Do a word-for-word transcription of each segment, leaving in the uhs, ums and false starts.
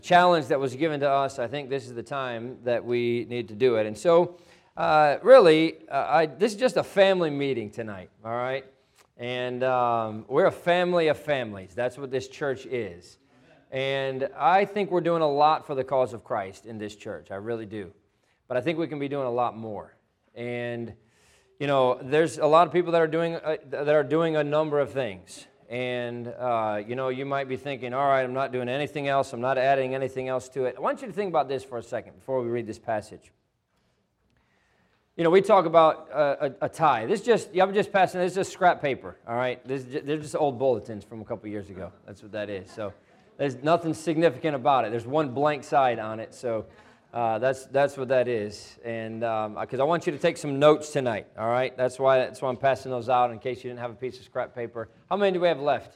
challenge that was given to us, I think this is the time that we need to do it. And so, uh, really, uh, I, this is just a family meeting tonight, all right? And um, we're a family of families. That's what this church is. And I think we're doing a lot for the cause of Christ in this church. I really do. But I think we can be doing a lot more. And, you know, there's a lot of people that are doing uh, that are doing a number of things. And, uh, you know, you might be thinking, all right, I'm not doing anything else. I'm not adding anything else to it. I want you to think about this for a second before we read this passage. You know, we talk about uh, a, a tie. This just, yeah, I'm just passing, this is just scrap paper, all right? This, they're just old bulletins from a couple years ago. That's what that is. So there's nothing significant about it. There's one blank side on it, so uh, that's that's what that is. And because um, I want you to take some notes tonight, all right? That's why, that's why I'm passing those out in case you didn't have a piece of scrap paper. How many do we have left?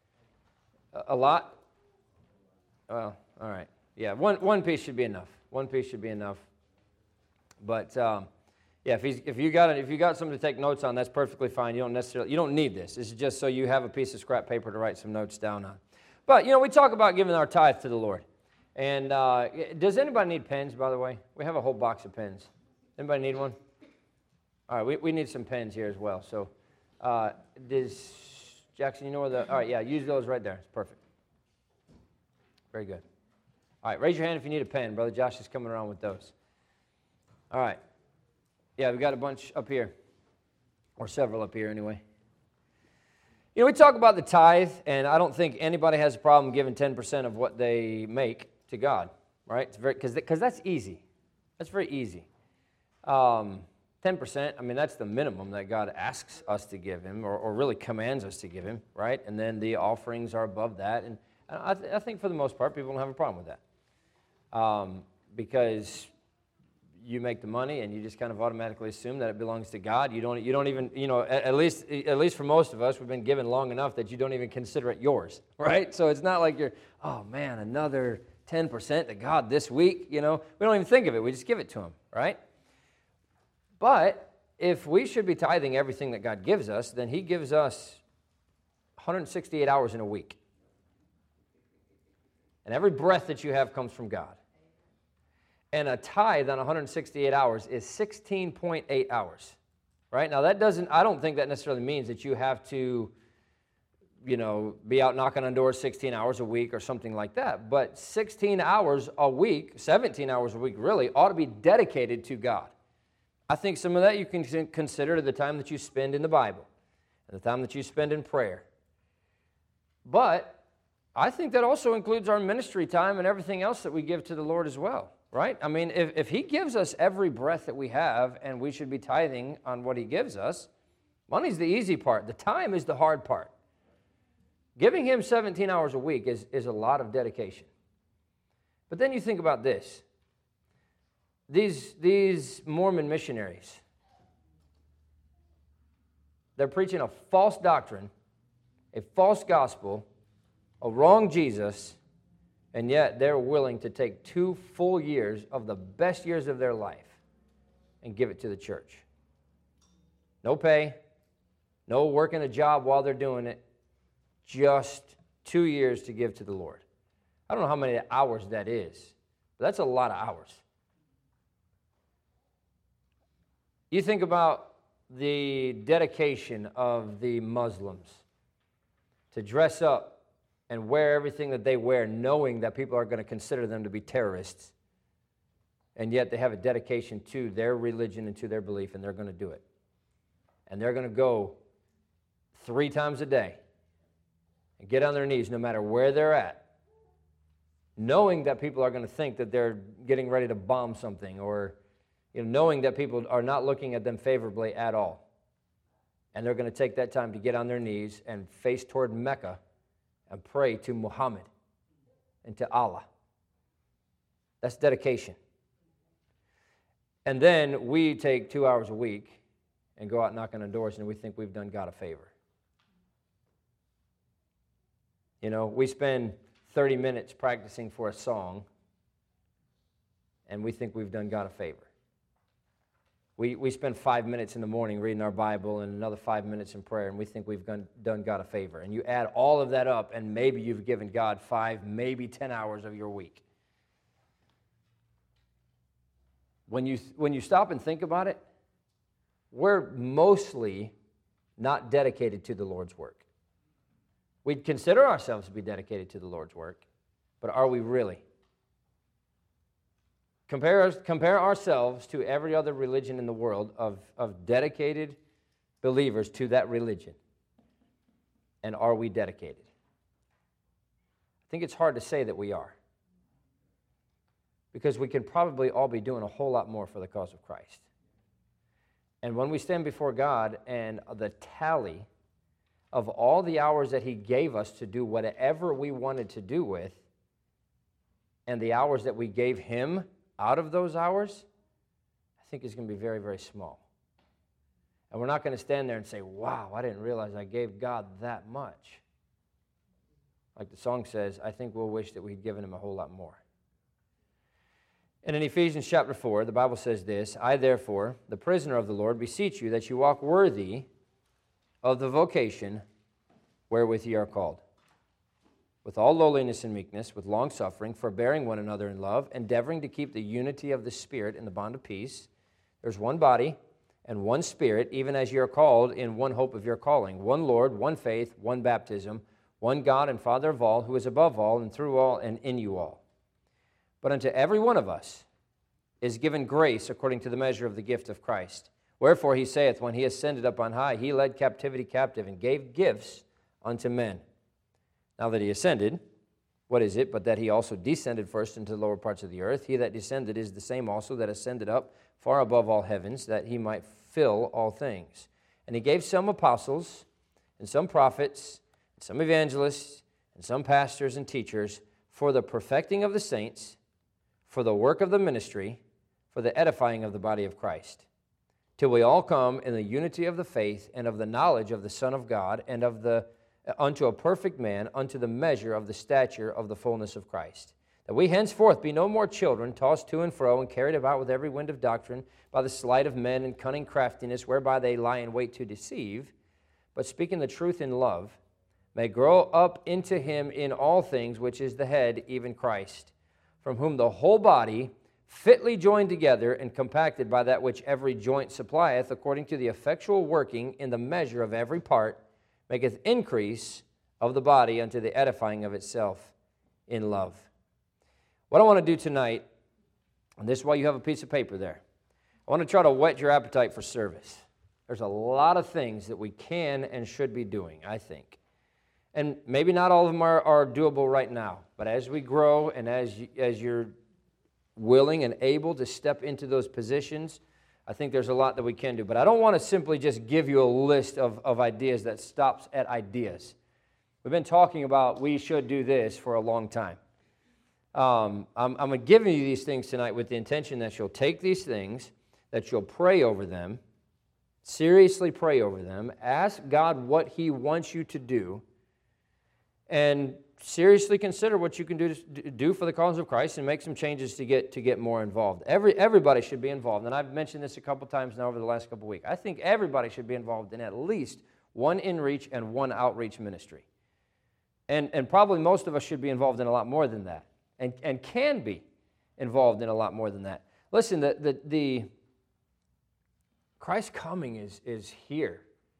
A, a lot? Well, all right. Yeah, one, one piece should be enough. One piece should be enough. But... Um, Yeah, if, he's, if you got it, if you got something to take notes on, that's perfectly fine. You don't necessarily, you don't need this. This is just so you have a piece of scrap paper to write some notes down on. But you know, we talk about giving our tithe to the Lord. And uh, does anybody need pens? By the way, we have a whole box of pens. Anybody need one? All right, we we need some pens here as well. So, uh, does Jackson? You know where the? All right, yeah, use those right there. It's perfect. Very good. All right, raise your hand if you need a pen. Brother Josh is coming around with those. All right. Yeah, we got a bunch up here, or several up here anyway. You know, we talk about the tithe, and I don't think anybody has a problem giving ten percent of what they make to God, right? It's very because because that's easy. That's very easy. Um, ten percent, I mean, that's the minimum that God asks us to give Him, or, or really commands us to give Him, right? And then the offerings are above that, and I, th- I think for the most part, people don't have a problem with that, um, because you make the money, and you just kind of automatically assume that it belongs to God. You don't, you don't even, you know, at, at least, at least for most of us, we've been given long enough that you don't even consider it yours, right? So it's not like you're, oh man, another ten percent to God this week, you know. We don't even think of it. We just give it to Him, right? But if we should be tithing everything that God gives us, then He gives us one hundred sixty-eight hours in a week. And every breath that you have comes from God. And a tithe on one hundred sixty-eight hours is sixteen point eight hours, right? Now, that doesn't, I don't think that necessarily means that you have to, you know, be out knocking on doors sixteen hours a week or something like that. But sixteen hours a week, seventeen hours a week really, ought to be dedicated to God. I think some of that you can consider the time that you spend in the Bible and the time that you spend in prayer. But I think that also includes our ministry time and everything else that we give to the Lord as well. Right? I mean, if, if He gives us every breath that we have and we should be tithing on what He gives us, money's the easy part. The time is the hard part. Giving Him seventeen hours a week is, is a lot of dedication. But then you think about this. These, these Mormon missionaries, they're preaching a false doctrine, a false gospel, a wrong Jesus, and yet they're willing to take two full years of the best years of their life and give it to the church. No pay, no working a job while they're doing it, just two years to give to the Lord. I don't know how many hours that is, but that's a lot of hours. You think about the dedication of the Muslims to dress up and wear everything that they wear, knowing that people are going to consider them to be terrorists, and yet they have a dedication to their religion and to their belief, and they're going to do it. And they're going to go three times a day and get on their knees no matter where they're at, knowing that people are going to think that they're getting ready to bomb something, or you know, knowing that people are not looking at them favorably at all. And they're going to take that time to get on their knees and face toward Mecca and pray to Muhammad and to Allah. That's dedication. And then we take two hours a week and go out knocking on doors, and we think we've done God a favor. You know, we spend thirty minutes practicing for a song, and we think we've done God a favor. We, we spend five minutes in the morning reading our Bible and another five minutes in prayer, and we think we've done, done God a favor. And you add all of that up, and maybe you've given God five, maybe ten hours of your week. when you, when you stop and think about it, we're mostly not dedicated to the Lord's work. We'd consider ourselves to be dedicated to the Lord's work, but are we really? Compare, compare ourselves to every other religion in the world of, of dedicated believers to that religion. And are we dedicated? I think it's hard to say that we are. Because we can probably all be doing a whole lot more for the cause of Christ. And when we stand before God and the tally of all the hours that He gave us to do whatever we wanted to do with, and the hours that we gave Him out of those hours, I think is going to be very, very small. And we're not going to stand there and say, wow, I didn't realize I gave God that much. Like the song says, I think we'll wish that we'd given Him a whole lot more. And in Ephesians chapter four, the Bible says this, I therefore, the prisoner of the Lord, beseech you that you walk worthy of the vocation wherewith ye are called, with all lowliness and meekness, with long suffering, forbearing one another in love, endeavoring to keep the unity of the Spirit in the bond of peace. There's one body and one Spirit, even as ye are called in one hope of your calling, one Lord, one faith, one baptism, one God and Father of all, who is above all and through all and in you all. But unto every one of us is given grace according to the measure of the gift of Christ. Wherefore he saith, when he ascended up on high, he led captivity captive and gave gifts unto men. Now that he ascended, what is it but that he also descended first into the lower parts of the earth? He that descended is the same also that ascended up far above all heavens, that he might fill all things. And he gave some apostles, and some prophets, and some evangelists, and some pastors and teachers, for the perfecting of the saints, for the work of the ministry, for the edifying of the body of Christ, till we all come in the unity of the faith and of the knowledge of the Son of God, and of the unto a perfect man, unto the measure of the stature of the fullness of Christ, that we henceforth be no more children, tossed to and fro, and carried about with every wind of doctrine, by the sleight of men and cunning craftiness, whereby they lie in wait to deceive, but speaking the truth in love, may grow up into him in all things, which is the head, even Christ, from whom the whole body, fitly joined together and compacted by that which every joint supplieth, according to the effectual working in the measure of every part, maketh increase of the body unto the edifying of itself in love. What I want to do tonight, and this is why you have a piece of paper there, I want to try to whet your appetite for service. There's a lot of things that we can and should be doing, I think. And maybe not all of them are, are doable right now, but as we grow and as, you, as you're willing and able to step into those positions, I think there's a lot that we can do. But I don't want to simply just give you a list of, of ideas that stops at ideas. We've been talking about we should do this for a long time. Um, I'm, I'm giving you these things tonight with the intention that you'll take these things, that you'll pray over them, seriously pray over them, ask God what He wants you to do, and seriously consider what you can do to do for the cause of Christ and make some changes to get to get more involved. Every everybody should be involved, and I've mentioned this a couple times now over the last couple weeks. I think everybody should be involved in at least one in-reach and one outreach ministry, and and probably most of us should be involved in a lot more than that, and and can be involved in a lot more than that. Listen, the the, the Christ's coming is is here.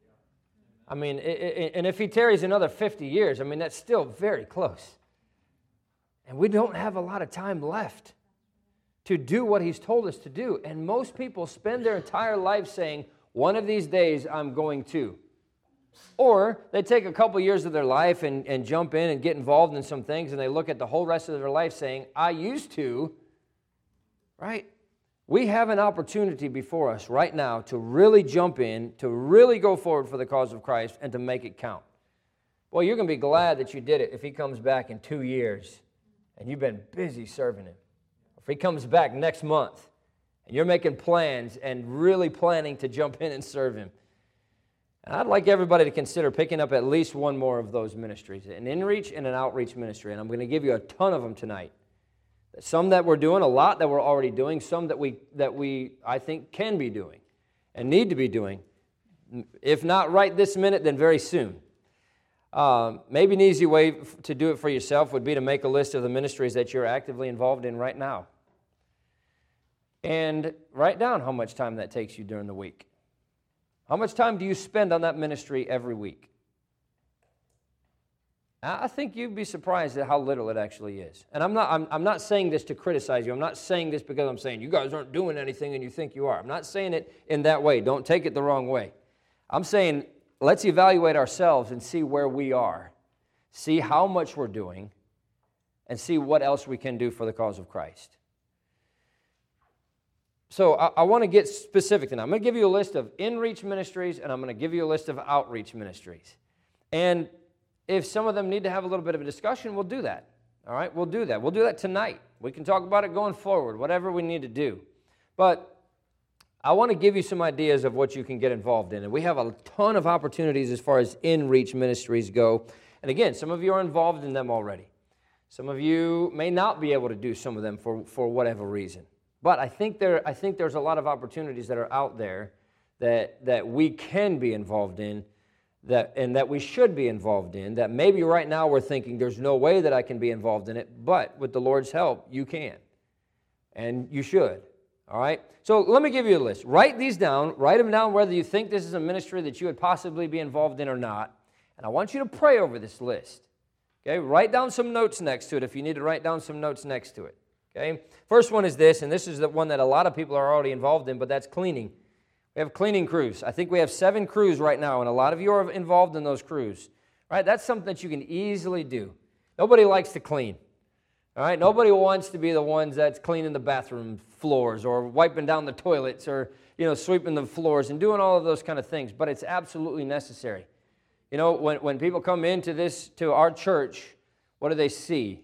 I mean, it, it, and if He tarries another fifty years, I mean, that's still very close. And we don't have a lot of time left to do what He's told us to do. And most people spend their entire life saying, one of these days I'm going to. Or they take a couple years of their life and, and jump in and get involved in some things, and they look at the whole rest of their life saying, I used to, right? We have an opportunity before us right now to really jump in, to really go forward for the cause of Christ, and to make it count. Boy, you're going to be glad that you did it if He comes back in two years and you've been busy serving Him. If He comes back next month and you're making plans and really planning to jump in and serve Him. And I'd like everybody to consider picking up at least one more of those ministries, an in-reach and an outreach ministry, and I'm going to give you a ton of them tonight. Some that we're doing, a lot that we're already doing, some that we, that we, I think, can be doing and need to be doing. If not right this minute, then very soon. Um, maybe an easy way to do it for yourself would be to make a list of the ministries that you're actively involved in right now. and write down how much time that takes you during the week. How much time do you spend on that ministry every week? I think you'd be surprised at how little it actually is. And I'm not, I'm, I'm not saying this to criticize you. I'm not saying this because I'm saying you guys aren't doing anything and you think you are. I'm not saying it in that way. Don't take it the wrong way. I'm saying let's evaluate ourselves and see where we are. See how much we're doing and see what else we can do for the cause of Christ. So I, I want to get specific tonight. I'm going to give you a list of in-reach ministries and I'm going to give you a list of outreach ministries. And if some of them need to have a little bit of a discussion, we'll do that. All right, we'll do that. We'll do that tonight. We can talk about it going forward, whatever we need to do. But I want to give you some ideas of what you can get involved in. And we have a ton of opportunities as far as in-reach ministries go. And again, some of you are involved in them already. Some of you may not be able to do some of them for, for whatever reason. But I think there, I think there's a lot of opportunities that are out there that, that we can be involved in, that and that we should be involved in, that maybe right now we're thinking there's no way that I can be involved in it, but with the Lord's help, you can. And you should. All right? So let me give you a list. Write these down. Write them down whether you think this is a ministry that you would possibly be involved in or not. And I want you to pray over this list. Okay? Write down some notes next to it if you need to write down some notes next to it. Okay? First one is this, and this is the one that a lot of people are already involved in, but that's cleaning. We have cleaning crews. I think we have seven crews right now, and a lot of you are involved in those crews. Right? That's something that you can easily do. Nobody likes to clean. All right? Nobody wants to be the ones that's cleaning the bathroom floors or wiping down the toilets or, you know, sweeping the floors and doing all of those kind of things, but it's absolutely necessary. You know, when, when people come into this, to our church, what do they see?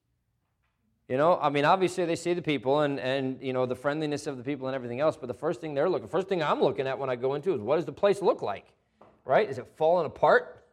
You know, I mean, obviously they see the people and, and, you know, the friendliness of the people and everything else, but the first thing they're looking, first thing I'm looking at when I go into is what does the place look like, right? Is it falling apart?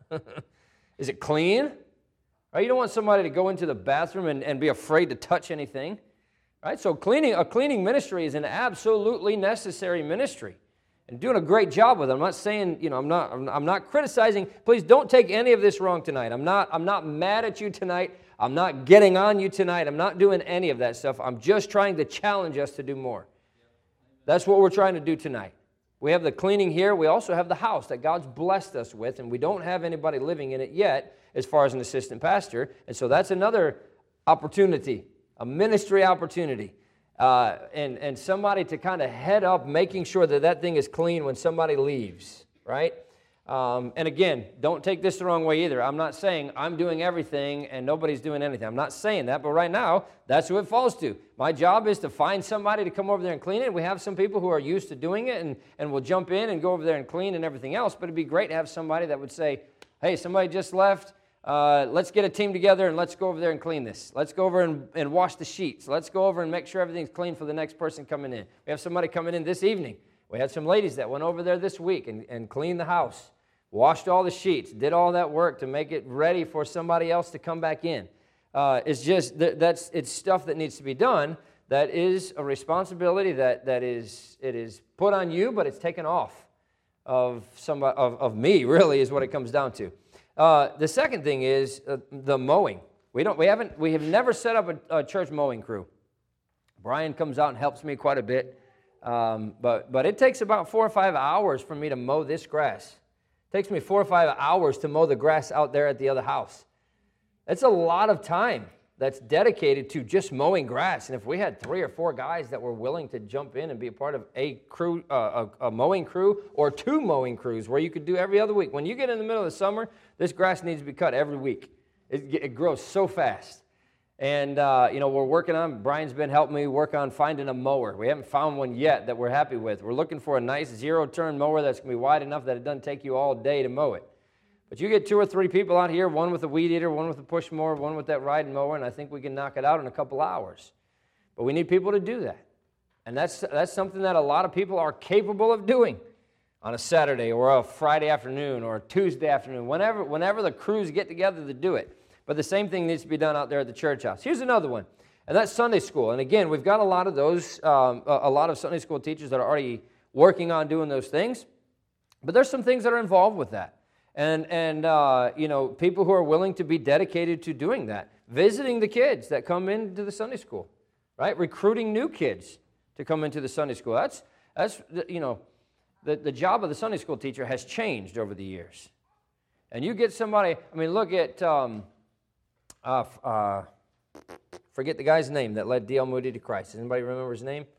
Is it clean? Right? You don't want somebody to go into the bathroom and, and be afraid to touch anything, right? So cleaning, a cleaning ministry is an absolutely necessary ministry and doing a great job with it. I'm not saying, you know, I'm not, I'm, I'm not criticizing. Please don't take any of this wrong tonight. I'm not, I'm not mad at you tonight. I'm not getting on you tonight. I'm not doing any of that stuff. I'm just trying to challenge us to do more. That's what we're trying to do tonight. We have the cleaning here. We also have the house that God's blessed us with, and we don't have anybody living in it yet as far as an assistant pastor. And so that's another opportunity, a ministry opportunity, uh, and, and somebody to kind of head up making sure that that thing is clean when somebody leaves, right? Um, and again, don't take this the wrong way either. I'm not saying I'm doing everything and nobody's doing anything. I'm not saying that, but right now, that's who it falls to. My job is to find somebody to come over there and clean it. We have some people who are used to doing it and, and will jump in and go over there and clean and everything else, but it'd be great to have somebody that would say, hey, somebody just left. Uh, let's get a team together and let's go over there and clean this. Let's go over and, and wash the sheets. Let's go over and make sure everything's clean for the next person coming in. We have somebody coming in this evening. We had some ladies that went over there this week and, and cleaned the house. Washed all the sheets, did all that work to make it ready for somebody else to come back in. Uh, it's just, that's, it's stuff that needs to be done. That is a responsibility that, that is, it is put on you, but it's taken off of, somebody, of, of me, really, is what it comes down to. Uh, the second thing is uh, the mowing. We don't, we haven't, we have never set up a, a church mowing crew. Brian comes out and helps me quite a bit, um, but, but it takes about four or five hours for me to mow this grass. It takes me four or five hours to mow the grass out there at the other house. That's a lot of time that's dedicated to just mowing grass. And if we had three or four guys that were willing to jump in and be a part of a crew, uh, a, a mowing crew, or two mowing crews where you could do every other week. When you get in the middle of the summer, this grass needs to be cut every week. It, it grows so fast. And, uh, you know, we're working on, Brian's been helping me work on finding a mower. We haven't found one yet that we're happy with. We're looking for a nice zero-turn mower that's going to be wide enough that it doesn't take you all day to mow it. But you get two or three people out here, one with a weed eater, one with a push mower, one with that riding mower, and I think we can knock it out in a couple hours. But we need people to do that. And that's, that's something that a lot of people are capable of doing on a Saturday or a Friday afternoon or a Tuesday afternoon, whenever, whenever the crews get together to do it. But the same thing needs to be done out there at the church house. Here's another one, and that's Sunday school. And again, we've got a lot of those, um, a lot of Sunday school teachers that are already working on doing those things. But there's some things that are involved with that. And, and uh, you know, people who are willing to be dedicated to doing that. Visiting the kids that come into the Sunday school, right? Recruiting new kids to come into the Sunday school. That's, that's you know, the, the job of the Sunday school teacher has changed over the years. And you get somebody, I mean, look at, um, uh, uh, forget the guy's name that led D L Moody to Christ. Does anybody remember his name?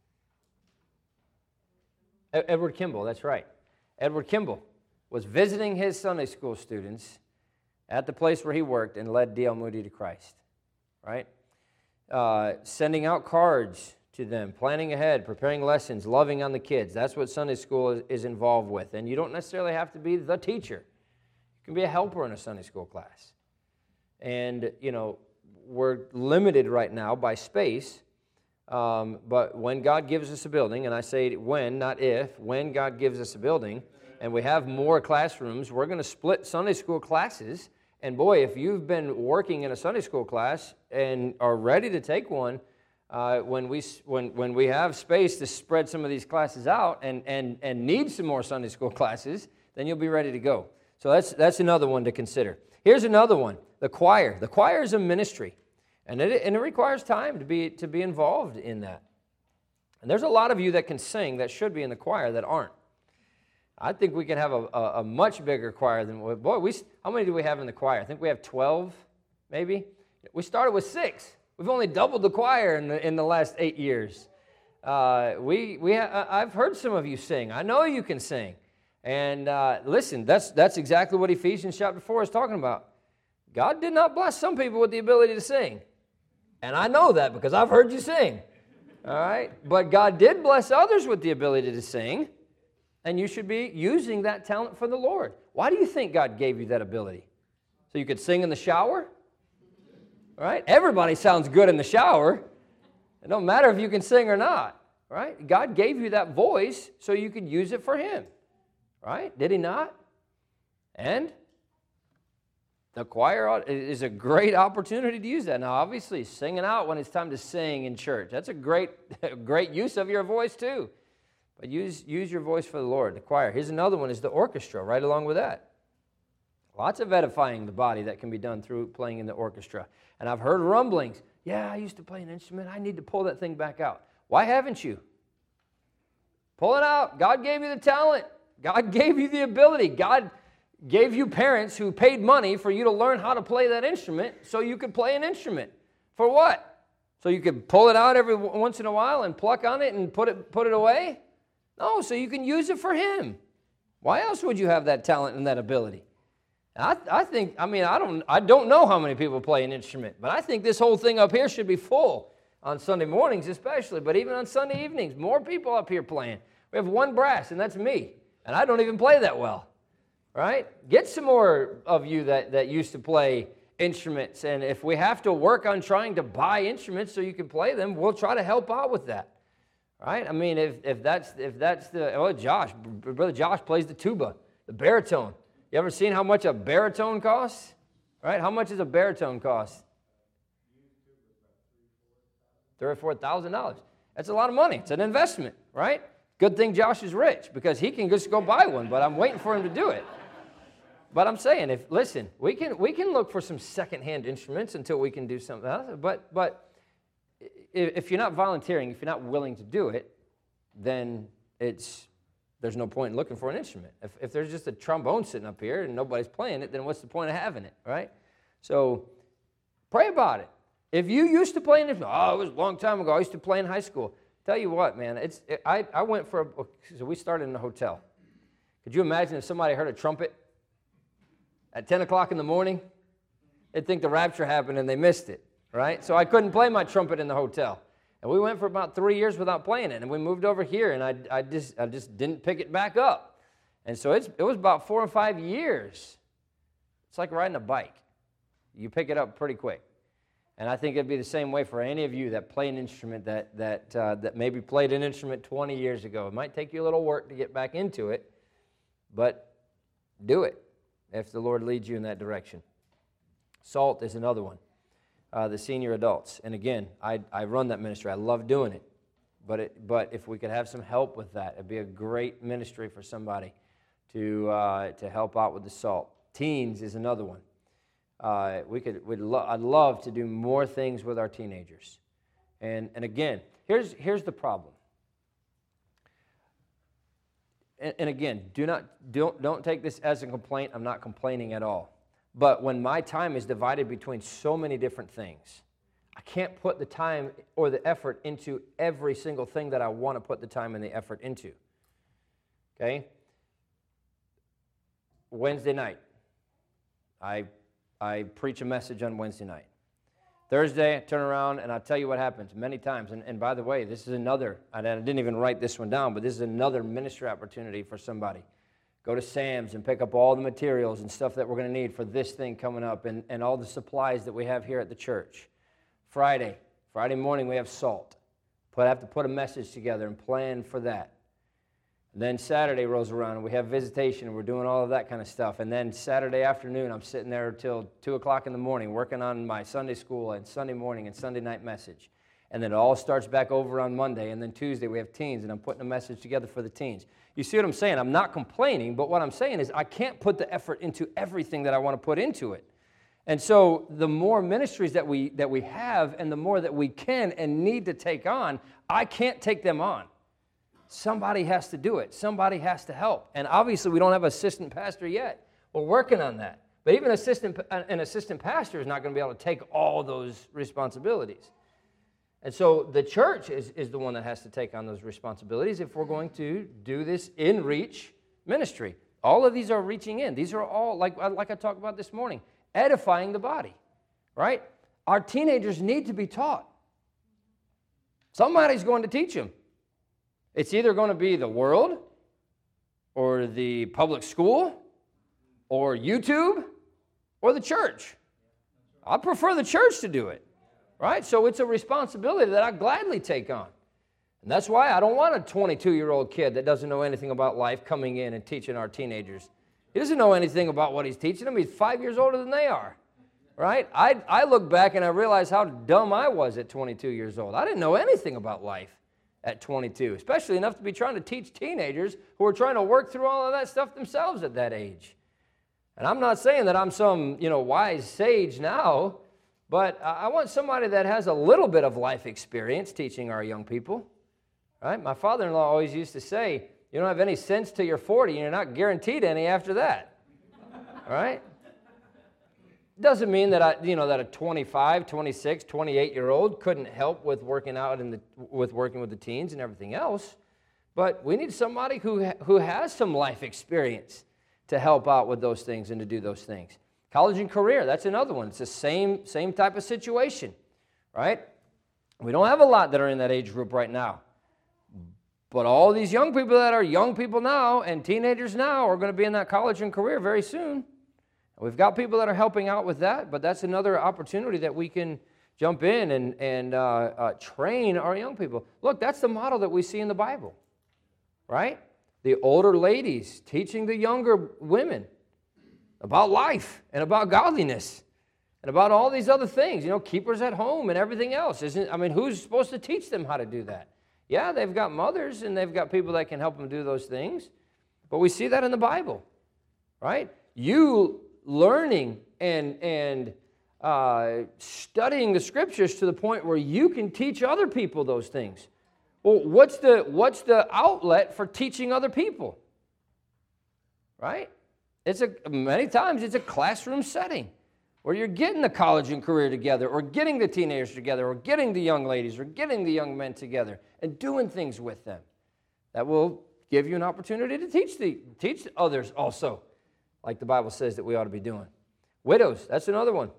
E- Edward Kimball, that's right. Edward Kimball was visiting his Sunday school students at the place where he worked and led D L Moody to Christ, right? Uh, sending out cards to them, planning ahead, preparing lessons, loving on the kids. That's what Sunday school is, is involved with. And you don't necessarily have to be the teacher. You can be a helper in a Sunday school class. And, you know, we're limited right now by space, um, but when God gives us a building, and I say when, not if, when God gives us a building, and we have more classrooms, we're going to split Sunday school classes. And boy, if you've been working in a Sunday school class and are ready to take one, uh, when we when when we have space to spread some of these classes out and and and need some more Sunday school classes, then you'll be ready to go. So that's that's another one to consider. Here's another one: the choir. The choir is a ministry, and it and it requires time to be to be involved in that. And there's a lot of you that can sing that should be in the choir that aren't. I think we can have a, a, a much bigger choir than, boy, we, how many do we have in the choir? I think we have twelve, maybe? We started with six. We've only doubled the choir in the, in the last eight years. Uh, we, we ha- I've heard some of you sing. I know you can sing. And uh, listen, that's, that's exactly what Ephesians chapter four is talking about. God did not bless some people with the ability to sing. And I know that because I've heard you sing. All right? But God did bless others with the ability to sing. And you should be using that talent for the Lord. Why do you think God gave you that ability? So you could sing in the shower? Right? Everybody sounds good in the shower. It don't matter if you can sing or not. Right? God gave you that voice so you could use it for Him. Right? Did He not? And the choir is a great opportunity to use that. Now, obviously, singing out when it's time to sing in church, that's a great, great use of your voice too. But use, use your voice for the Lord, the choir. Here's another one, is the orchestra, right along with that. Lots of edifying the body that can be done through playing in the orchestra. And I've heard rumblings, yeah, I used to play an instrument. I need to pull that thing back out. Why haven't you? Pull it out. God gave you the talent. God gave you the ability. God gave you parents who paid money for you to learn how to play that instrument so you could play an instrument. For what? So you could pull it out every once in a while and pluck on it and put it, put it away? No, so you can use it for Him. Why else would you have that talent and that ability? I, I think, I mean, I don't, I don't know how many people play an instrument, but I think this whole thing up here should be full on Sunday mornings especially, but even on Sunday evenings, more people up here playing. We have one brass, and that's me, and I don't even play that well, right? Get some more of you that, that used to play instruments, and if we have to work on trying to buy instruments so you can play them, we'll try to help out with that. Right? I mean, if, if that's if that's the, oh, Josh, Brother Josh plays the tuba, the baritone. You ever seen how much a baritone costs? Right? How much does a baritone cost? Three or four thousand dollars. That's a lot of money. It's an investment, right? Good thing Josh is rich because he can just go buy one, but I'm waiting for him to do it. But I'm saying, if listen, we can we can look for some secondhand instruments until we can do something else. But but. If you're not volunteering, if you're not willing to do it, then it's there's no point in looking for an instrument. If, if there's just a trombone sitting up here and nobody's playing it, then what's the point of having it, right? So pray about it. If you used to play an instrument, oh, it was a long time ago. I used to play in high school. Tell you what, man, it's it, I, I went for a, so we started in a hotel. Could you imagine if somebody heard a trumpet at ten o'clock in the morning? They'd think the rapture happened and they missed it. Right? So I couldn't play my trumpet in the hotel. And we went for about three years without playing it. And we moved over here, and I, I, just, I just didn't pick it back up. And so it's, it was about four or five years. It's like riding a bike. You pick it up pretty quick. And I think it'd be the same way for any of you that play an instrument that, that, uh, that maybe played an instrument twenty years ago. It might take you a little work to get back into it, but do it if the Lord leads you in that direction. Salt is another one. Uh, the senior adults. And again, I, I run that ministry. I love doing it. But it, but if we could have some help with that, it'd be a great ministry for somebody to uh, to help out with the salt. Teens is another one. Uh, we could. We'd lo- I'd love to do more things with our teenagers. And, and again, here's, here's the problem. And, and again, do not, don't, don't take this as a complaint. I'm not complaining at all. But when my time is divided between so many different things, I can't put the time or the effort into every single thing that I want to put the time and the effort into. Okay? Wednesday night, I, I preach a message on Wednesday night. Thursday, I turn around and I'll tell you what happens many times. And, and by the way, this is another, I didn't even write this one down, but this is another ministry opportunity for somebody. Go to Sam's and pick up all the materials and stuff that we're going to need for this thing coming up, and, and all the supplies that we have here at the church. Friday, Friday morning we have salt. But I have to put a message together and plan for that. And then Saturday rolls around and we have visitation and we're doing all of that kind of stuff. And then Saturday afternoon I'm sitting there till two o'clock in the morning working on my Sunday school and Sunday morning and Sunday night message. And then it all starts back over on Monday. And then Tuesday we have teens and I'm putting a message together for the teens. You see what I'm saying? I'm not complaining, but what I'm saying is I can't put the effort into everything that I want to put into it. And so the more ministries that we, that we have and the more that we can and need to take on, I can't take them on. Somebody has to do it. Somebody has to help. And obviously we don't have an assistant pastor yet. We're working on that. But even assistant, an assistant pastor is not going to be able to take all those responsibilities. And so the church is, is the one that has to take on those responsibilities if we're going to do this in reach ministry. All of these are reaching in. These are all, like, like I talked about this morning, edifying the body, right? Our teenagers need to be taught. Somebody's going to teach them. It's either going to be the world or the public school or YouTube or the church. I prefer the church to do it, right? So it's a responsibility that I gladly take on. And that's why I don't want a twenty-two-year-old kid that doesn't know anything about life coming in and teaching our teenagers. He doesn't know anything about what he's teaching them. He's five years older than they are, right? I, I look back and I realize how dumb I was at twenty-two years old. I didn't know anything about life at twenty-two, especially enough to be trying to teach teenagers who are trying to work through all of that stuff themselves at that age. And I'm not saying that I'm some, you know, wise sage now, but I want somebody that has a little bit of life experience teaching our young people, right? My father-in-law always used to say, you don't have any sense till you're forty, and you're not guaranteed any after that, right? Doesn't mean that I, you know, that a twenty-five, twenty-six, twenty-eight-year-old couldn't help with working out and with working with the teens and everything else, but we need somebody who ha- who has some life experience to help out with those things and to do those things. College and career, that's another one. It's the same same type of situation, right? We don't have a lot that are in that age group right now, but all these young people that are young people now and teenagers now are going to be in that college and career very soon. We've got people that are helping out with that, but that's another opportunity that we can jump in and, and uh, uh, train our young people. Look, that's the model that we see in the Bible, right? The older ladies teaching the younger women about life and about godliness and about all these other things, you know, keepers at home and everything else. Isn't, I mean, who's supposed to teach them how to do that? Yeah, they've got mothers and they've got people that can help them do those things, but we see that in the Bible, right? You learning and, and uh, studying the scriptures to the point where you can teach other people those things. Well, what's the, what's the outlet for teaching other people? Right? It's a, many times it's a classroom setting where you're getting the college and career together or getting the teenagers together or getting the young ladies or getting the young men together and doing things with them. That will give you an opportunity to teach, the, teach others also, like the Bible says that we ought to be doing. Widows, that's another one.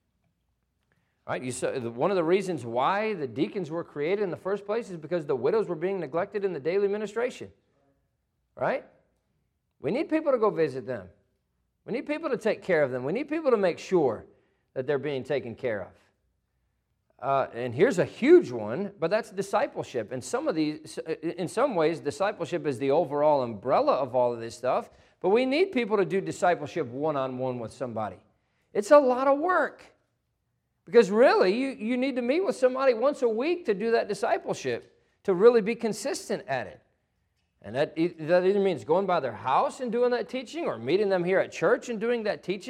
All right, you saw, one of the reasons why the deacons were created in the first place is because the widows were being neglected in the daily ministration. Right? We need people to go visit them. We need people to take care of them. We need people to make sure that they're being taken care of. Uh, and here's a huge one, but that's discipleship. And some of these, in some ways, discipleship is the overall umbrella of all of this stuff. But we need people to do discipleship one-on-one with somebody. It's a lot of work. Because really, you, you need to meet with somebody once a week to do that discipleship, to really be consistent at it. And that, that either means going by their house and doing that teaching or meeting them here at church and doing that teaching.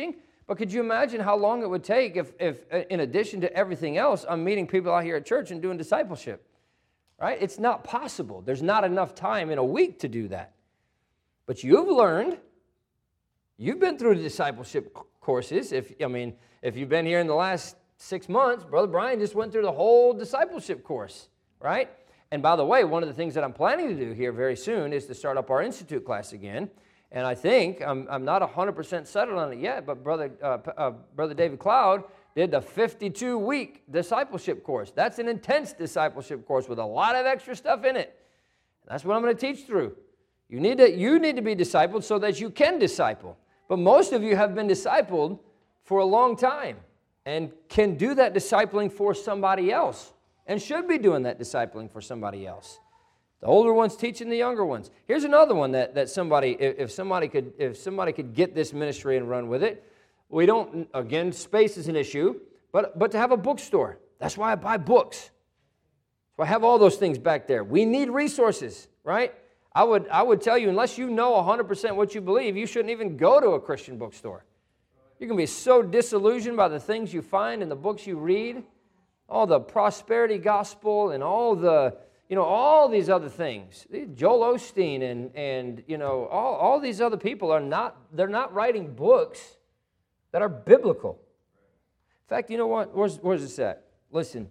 But could you imagine how long it would take if, if in addition to everything else, I'm meeting people out here at church and doing discipleship, right? It's not possible. There's not enough time in a week to do that. But you've learned, you've been through the discipleship courses. If I mean, if you've been here in the last six months, Brother Brian just went through the whole discipleship course, right? And by the way, one of the things that I'm planning to do here very soon is to start up our Institute class again. And I think, I'm, I'm not one hundred percent settled on it yet, but Brother, uh, uh, Brother David Cloud did the fifty-two week discipleship course. That's an intense discipleship course with a lot of extra stuff in it. That's what I'm going to teach through. You need to, you need to be discipled so that you can disciple. But most of you have been discipled for a long time and can do that discipling for somebody else and should be doing that discipling for somebody else. The older ones teaching the younger ones. Here's another one that, that somebody, if, if somebody could, if somebody could get this ministry and run with it. We don't, again, space is an issue, but, but to have a bookstore. That's why I buy books. So I have all those things back there. We need resources, right? I would, I would tell you, unless you know one hundred percent what you believe, you shouldn't even go to a Christian bookstore. You can be so disillusioned by the things you find in the books you read, all the prosperity gospel and all the, you know, all these other things. Joel Osteen and, and you know, all, all these other people are not, they're not writing books that are biblical. In fact, you know what? Where's, where's this at? Listen,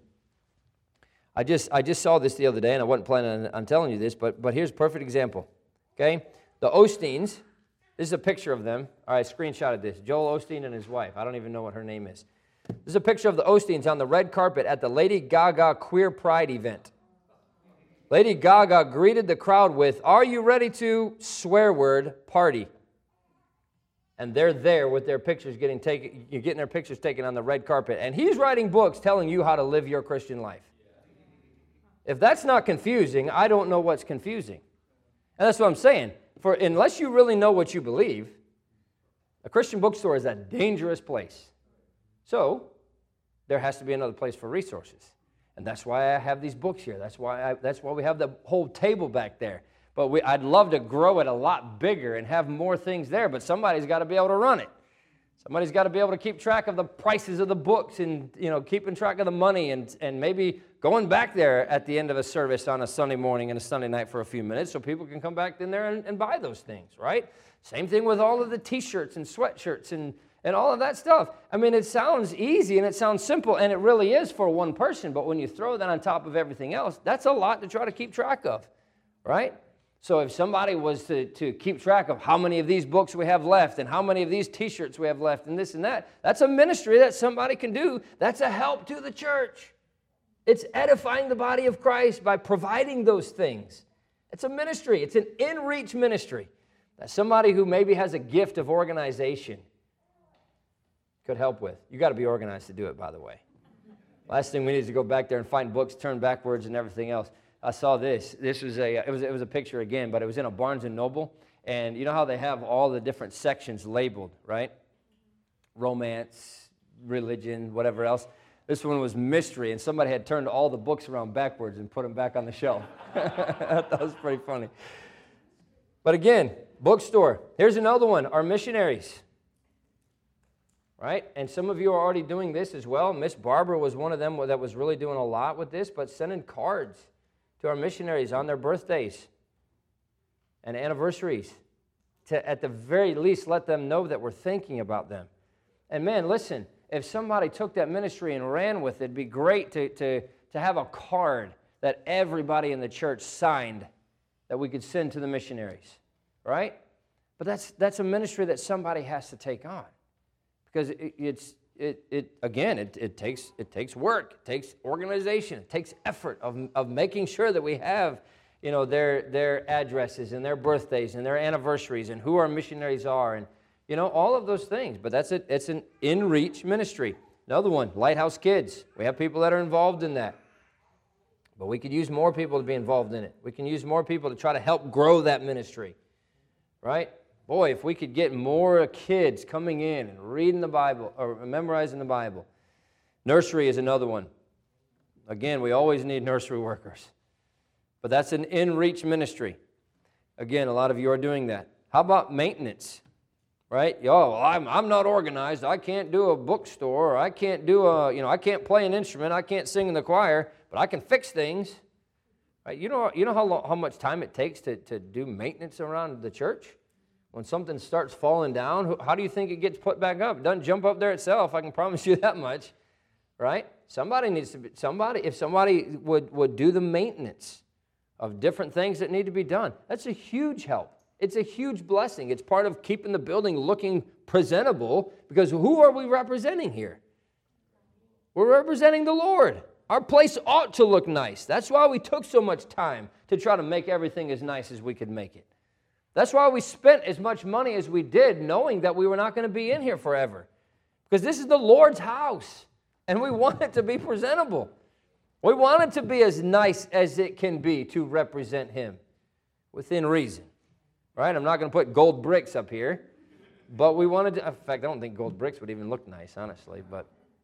I just, I just saw this the other day, and I wasn't planning on, on telling you this, but, but here's a perfect example, okay? The Osteens, this is a picture of them. All right, screenshotted this. Joel Osteen and his wife. I don't even know what her name is. This is a picture of the Osteens on the red carpet at the Lady Gaga Queer Pride event. Lady Gaga greeted the crowd with, "Are you ready to," swear word, "party?" And they're there with their pictures getting taken, you're getting their pictures taken on the red carpet. And he's writing books telling you how to live your Christian life. If that's not confusing, I don't know what's confusing. And that's what I'm saying. For unless you really know what you believe, a Christian bookstore is a dangerous place. So there has to be another place for resources. And that's why I have these books here. That's why I, that's why we have the whole table back there. But we, I'd love to grow it a lot bigger and have more things there, but somebody's got to be able to run it. Somebody's got to be able to keep track of the prices of the books and, you know, keeping track of the money and, and maybe going back there at the end of a service on a Sunday morning and a Sunday night for a few minutes so people can come back in there and, and buy those things, right? Same thing with all of the T-shirts and sweatshirts and, and all of that stuff. I mean, it sounds easy and it sounds simple, and it really is for one person, but when you throw that on top of everything else, that's a lot to try to keep track of, right? So if somebody was to, to keep track of how many of these books we have left and how many of these T-shirts we have left and this and that, that's a ministry that somebody can do. That's a help to the church. It's edifying the body of Christ by providing those things. It's a ministry. It's an in-reach ministry that somebody who maybe has a gift of organization could help with. You got to be organized to do it, by the way. Last thing we need is to go back there and find books, turn backwards and everything else. I saw this. This was a it was it was a picture again, but it was in a Barnes and Noble, and you know how they have all the different sections labeled, right? Romance, religion, whatever else. This one was mystery, and somebody had turned all the books around backwards and put them back on the shelf. That was pretty funny. But again, bookstore. Here's another one, our missionaries. Right? And some of you are already doing this as well. Miss Barbara was one of them that was really doing a lot with this, but sending cards to our missionaries on their birthdays and anniversaries to, at the very least, let them know that we're thinking about them. And man, listen, if somebody took that ministry and ran with it, it'd be great to, to, to have a card that everybody in the church signed that we could send to the missionaries, right? But that's, that's a ministry that somebody has to take on. Because it, it's, it, it again, it, it, takes, it takes work, it takes organization, it takes effort of, of making sure that we have, you know, their, their addresses and their birthdays and their anniversaries and who our missionaries are and, you know, all of those things. But that's it. It's an in-reach ministry. Another one, Lighthouse Kids. We have people that are involved in that. But we could use more people to be involved in it. We can use more people to try to help grow that ministry, right? Boy, if we could get more kids coming in and reading the Bible or memorizing the Bible. Nursery is another one. Again, we always need nursery workers. But that's an in-reach ministry. Again, a lot of you are doing that. How about maintenance? right? Oh, well, I'm, I'm not organized. I can't do a bookstore. Or I can't do a, you know, I can't play an instrument. I can't sing in the choir, but I can fix things. Right? You know, you know how, long, how much time it takes to, to do maintenance around the church? When something starts falling down, how do you think it gets put back up? It doesn't jump up there itself, I can promise you that much, right? Somebody needs to be, somebody, if somebody would, would do the maintenance of different things that need to be done, that's a huge help. It's a huge blessing. It's part of keeping the building looking presentable, because who are we representing here? We're representing the Lord. Our place ought to look nice. That's why we took so much time to try to make everything as nice as we could make it. That's why we spent as much money as we did, knowing that we were not going to be in here forever. Because this is the Lord's house, and we want it to be presentable. We want it to be as nice as it can be to represent Him within reason. Right? I'm not going to put gold bricks up here, but we wanted to, in fact, I don't think gold bricks would even look nice, honestly, but,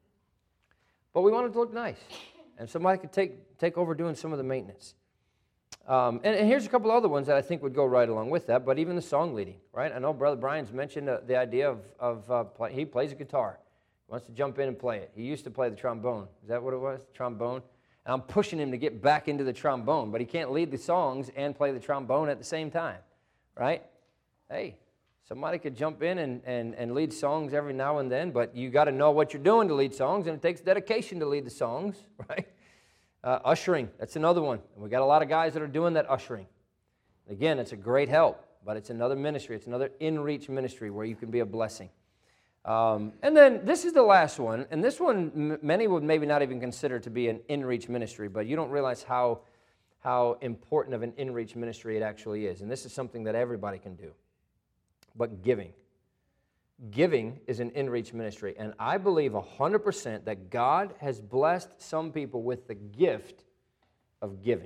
but we wanted it to look nice, and somebody could take, take over doing some of the maintenance. Um, and, and here's a couple other ones that I think would go right along with that, but even the song leading, right? I know Brother Brian's mentioned uh, the idea of, of uh, play, he plays a guitar. He wants to jump in and play it. He used to play the trombone. Is that what it was, trombone? And I'm pushing him to get back into the trombone, but he can't lead the songs and play the trombone at the same time, right? Hey, somebody could jump in and, and, and lead songs every now and then, but you got to know what you're doing to lead songs, and it takes dedication to lead the songs, right? Uh, ushering, that's another one. And we got a lot of guys that are doing that ushering. Again, it's a great help, but it's another ministry. It's another in-reach ministry where you can be a blessing. Um, and then this is the last one, and this one m- many would maybe not even consider to be an in-reach ministry, but you don't realize how, how important of an in-reach ministry it actually is. And this is something that everybody can do. But giving. Giving is an in-reach ministry, and I believe one hundred percent that God has blessed some people with the gift of giving.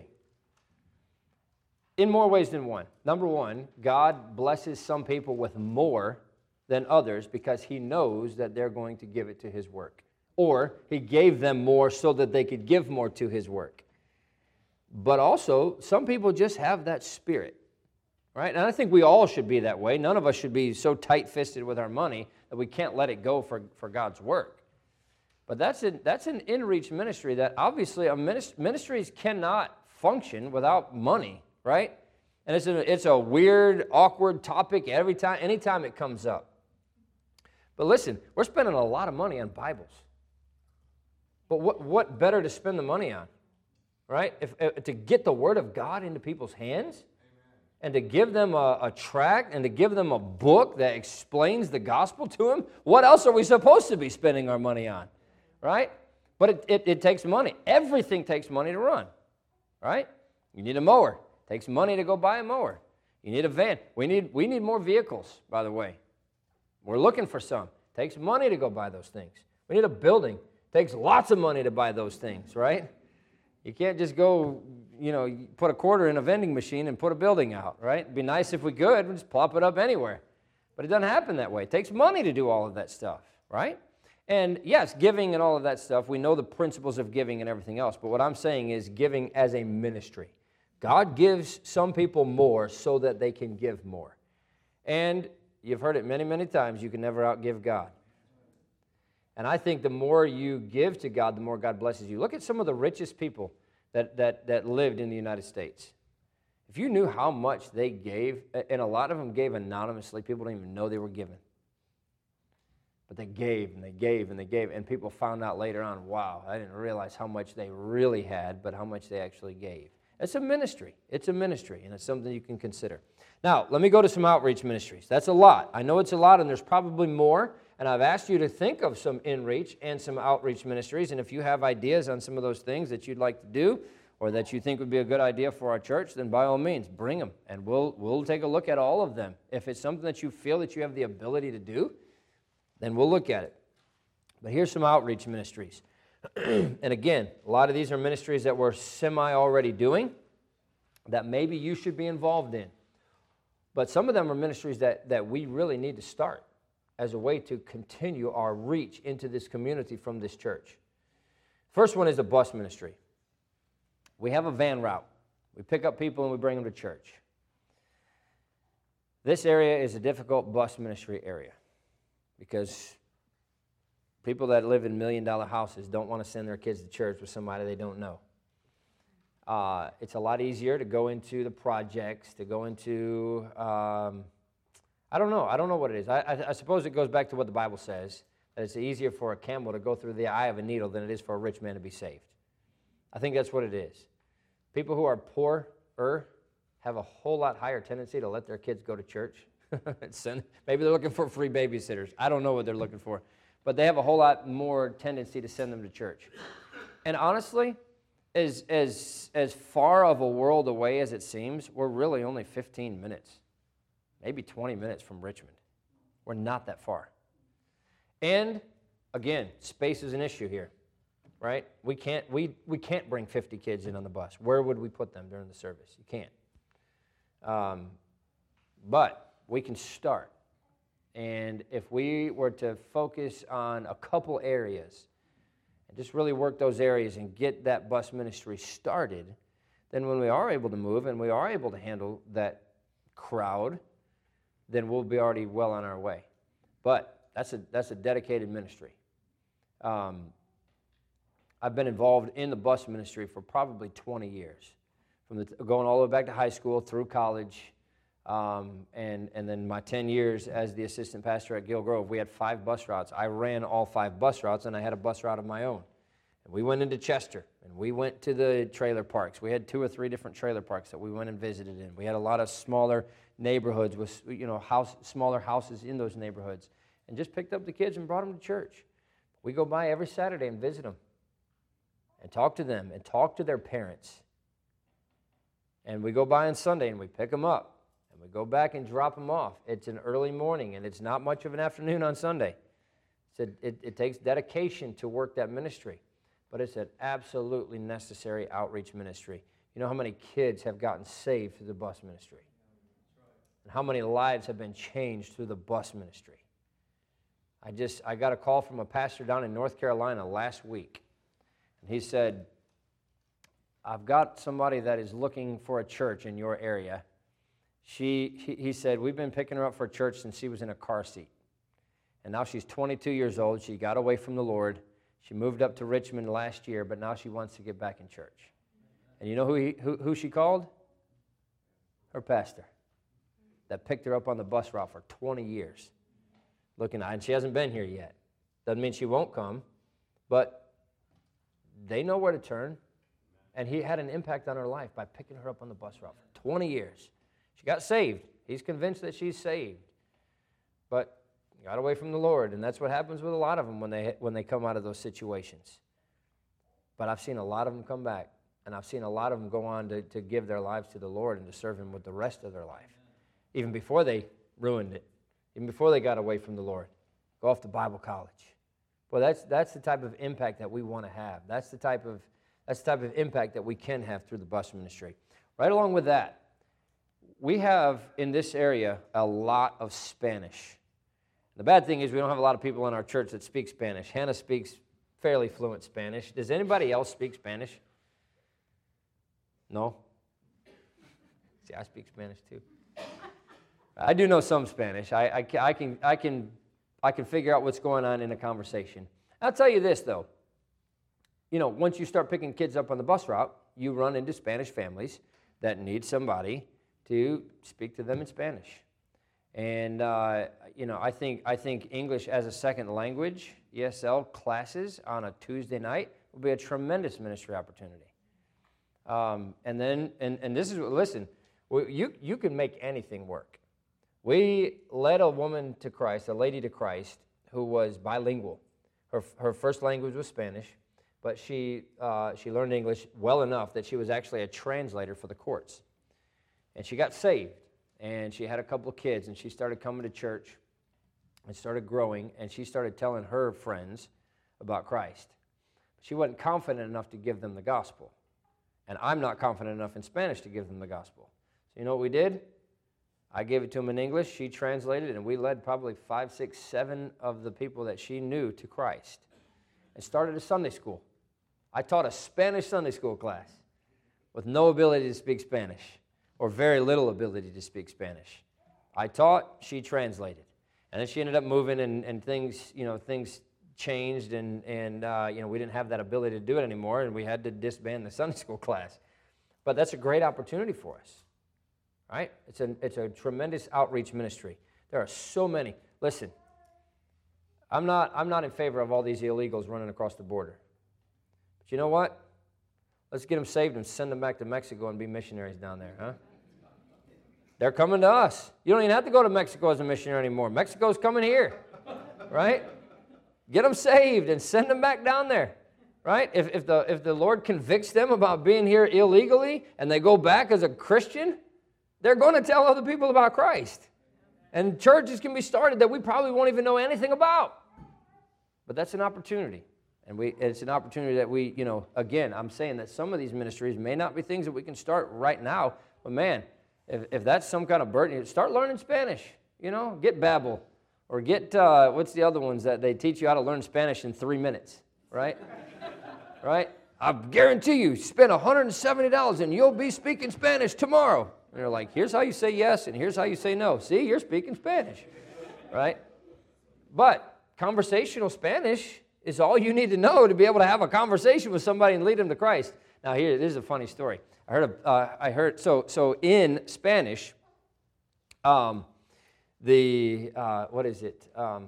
In more ways than one. Number one, God blesses some people with more than others because He knows that they're going to give it to His work. Or He gave them more so that they could give more to His work. But also, some people just have that spirit. Right? And I think we all should be that way. None of us should be so tight-fisted with our money that we can't let it go for, for God's work. But that's, a, that's an in-reach ministry that obviously a minist- ministries cannot function without money, right? And it's a, it's a weird, awkward topic every time, anytime it comes up. But listen, we're spending a lot of money on Bibles. But what, what better to spend the money on, right? If, if to get the Word of God into people's hands, and to give them a, a tract, and to give them a book that explains the gospel to them, what else are we supposed to be spending our money on, right? But it, it, it takes money. Everything takes money to run, right? You need a mower. It takes money to go buy a mower. You need a van. We need, we need more vehicles, by the way. We're looking for some. It takes money to go buy those things. We need a building. It takes lots of money to buy those things, right? You can't just go, you know, put a quarter in a vending machine and put a building out, right? It'd be nice if we could. We'd just plop it up anywhere. But it doesn't happen that way. It takes money to do all of that stuff, right? And yes, giving and all of that stuff, we know the principles of giving and everything else. But what I'm saying is giving as a ministry. God gives some people more so that they can give more. And you've heard it many, many times, you can never outgive God. And I think the more you give to God, the more God blesses you. Look at some of the richest people that, that, that lived in the United States. If you knew how much they gave, and a lot of them gave anonymously, people don't even know they were giving. But they gave, and they gave, and they gave, and people found out later on, wow, I didn't realize how much they really had, but how much they actually gave. It's a ministry. It's a ministry, and it's something you can consider. Now, let me go to some outreach ministries. That's a lot. I know it's a lot, and there's probably more. And I've asked you to think of some in-reach and some outreach ministries. And if you have ideas on some of those things that you'd like to do or that you think would be a good idea for our church, then by all means, bring them. And we'll, we'll take a look at all of them. If it's something that you feel that you have the ability to do, then we'll look at it. But here's some outreach ministries. And again, a lot of these are ministries that we're semi already doing that maybe you should be involved in. But some of them are ministries that, that we really need to start as a way to continue our reach into this community from this church. First one is the bus ministry. We have a van route. We pick up people and we bring them to church. This area is a difficult bus ministry area because people that live in million-dollar houses don't want to send their kids to church with somebody they don't know. Uh, it's a lot easier to go into the projects, to go into, um, I don't know. I don't know what it is. I, I, I suppose it goes back to what the Bible says, that it's easier for a camel to go through the eye of a needle than it is for a rich man to be saved. I think that's what it is. People who are poorer have a whole lot higher tendency to let their kids go to church. Maybe they're looking for free babysitters. I don't know what they're looking for. But they have a whole lot more tendency to send them to church. And honestly, as, as, as far of a world away as it seems, we're really only fifteen minutes, maybe twenty minutes from Richmond. We're not that far. And, again, space is an issue here, right? We can't, we, we can't bring fifty kids in on the bus. Where would we put them during the service? You can't. Um, but we can start. And if we were to focus on a couple areas and just really work those areas and get that bus ministry started, then when we are able to move and we are able to handle that crowd, then we'll be already well on our way. But that's a, that's a dedicated ministry. Um, I've been involved in the bus ministry for probably twenty years, from the, going all the way back to high school, through college, um, and, and then my ten years as the assistant pastor at Gill Grove. We had five bus routes. I ran all five bus routes, and I had a bus route of my own. And we went into Chester, and we went to the trailer parks. We had two or three different trailer parks that we went and visited in. We had a lot of smaller neighborhoods with, you know, house, smaller houses in those neighborhoods, and just picked up the kids and brought them to church. We go by every Saturday and visit them and talk to them and talk to their parents. And we go by on Sunday and we pick them up and we go back and drop them off. It's an early morning and it's not much of an afternoon on Sunday. It's a, it, it takes dedication to work that ministry, but it's an absolutely necessary outreach ministry. You know how many kids have gotten saved through the bus ministry? And how many lives have been changed through the bus ministry? I just, I got a call from a pastor down in North Carolina last week. And he said, I've got somebody that is looking for a church in your area. She, he, he said, we've been picking her up for a church since she was in a car seat. And now she's twenty-two years old. She got away from the Lord. She moved up to Richmond last year, but now she wants to get back in church. And you know who, he, who, who she called? Her pastor that picked her up on the bus route for twenty years. Looking at, and she hasn't been here yet. Doesn't mean she won't come, but they know where to turn. And he had an impact on her life by picking her up on the bus route for twenty years. She got saved. He's convinced that she's saved, but got away from the Lord, and that's what happens with a lot of them when they when they come out of those situations. But I've seen a lot of them come back, and I've seen a lot of them go on to, to give their lives to the Lord and to serve Him with the rest of their life, even before they ruined it. Even before they got away from the Lord, go off to Bible college. Well, that's that's the type of impact that we want to have. That's the type of that's the type of impact that we can have through the bus ministry. Right along with that, we have in this area a lot of Spanish. The bad thing is we don't have a lot of people in our church that speak Spanish. Hannah speaks fairly fluent Spanish. Does anybody else speak Spanish? No? See, I speak Spanish too. I do know some Spanish. I, I, I, can, I, can, I can figure out what's going on in a conversation. I'll tell you this, though. You know, once you start picking kids up on the bus route, you run into Spanish families that need somebody to speak to them in Spanish. And, uh, you know, I think, I think English as a second language, E S L classes on a Tuesday night will be a tremendous ministry opportunity. Um, and then, and, and this is, listen, you, you can make anything work. We led a woman to Christ, a lady to Christ, who was bilingual. Her, her first language was Spanish, but she, uh, she learned English well enough that she was actually a translator for the courts. And she got saved, and she had a couple of kids, and she started coming to church and started growing, and she started telling her friends about Christ. She wasn't confident enough to give them the gospel, and I'm not confident enough in Spanish to give them the gospel. So you know what we did? I gave it to them in English, she translated, and we led probably five, six, seven of the people that she knew to Christ and started a Sunday school. I taught a Spanish Sunday school class with no ability to speak Spanish or very little ability to speak Spanish. I taught, she translated. And then she ended up moving, and, and things, you know, things changed, and, and uh, you know, we didn't have that ability to do it anymore, and we had to disband the Sunday school class. But that's a great opportunity for us, right? It's a, it's a tremendous outreach ministry. There are so many. Listen, I'm not, I'm not in favor of all these illegals running across the border. But you know what? Let's get them saved and send them back to Mexico and be missionaries down there, huh? They're coming to us. You don't even have to go to Mexico as a missionary anymore. Mexico's coming here, right? Get them saved and send them back down there, right? If, if, the, if the Lord convicts them about being here illegally and they go back as a Christian, they're going to tell other people about Christ. And churches can be started that we probably won't even know anything about. But that's an opportunity. And we, it's an opportunity that we, you know, again, I'm saying that some of these ministries may not be things that we can start right now. But man, if, if that's some kind of burden, start learning Spanish. You know, get Babbel. Or get, uh, what's the other ones that they teach you how to learn Spanish in three minutes, right? Right? I guarantee you, spend one hundred seventy dollars and you'll be speaking Spanish tomorrow. And they're like, here's how you say yes and here's how you say no. See, you're speaking Spanish, right? But conversational Spanish is all you need to know to be able to have a conversation with somebody and lead them to Christ. Now here, this is a funny story. I heard, a, uh, I heard so, so in Spanish, um, the, uh, what is it? Um,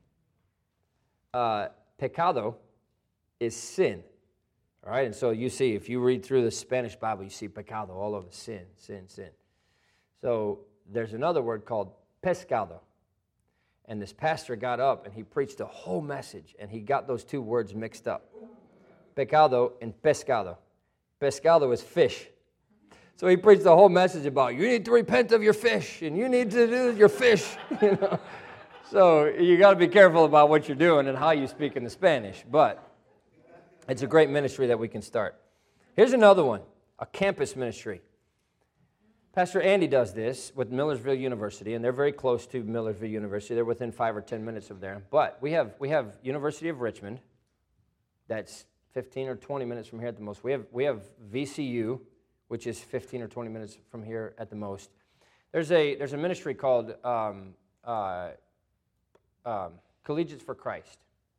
uh, pecado is sin. All right, and so you see, if you read through the Spanish Bible, you see pecado all over, sin, sin, sin. So there's another word called pescado. And this pastor got up and he preached a whole message, and he got those two words mixed up. Pecado and pescado. Pescado is fish. So he preached the whole message about you need to repent of your fish, and you need to do your fish. You know? So you got to be careful about what you're doing and how you speak in the Spanish. But it's a great ministry that we can start. Here's another one, a campus ministry. Pastor Andy does this with Millersville University, and they're very close to Millersville University. They're within five or ten minutes of there. But we have we have University of Richmond. That's fifteen or twenty minutes from here at the most. We have we have V C U, which is fifteen or twenty minutes from here at the most. There's a there's a ministry called um, uh, um, Collegiates for Christ,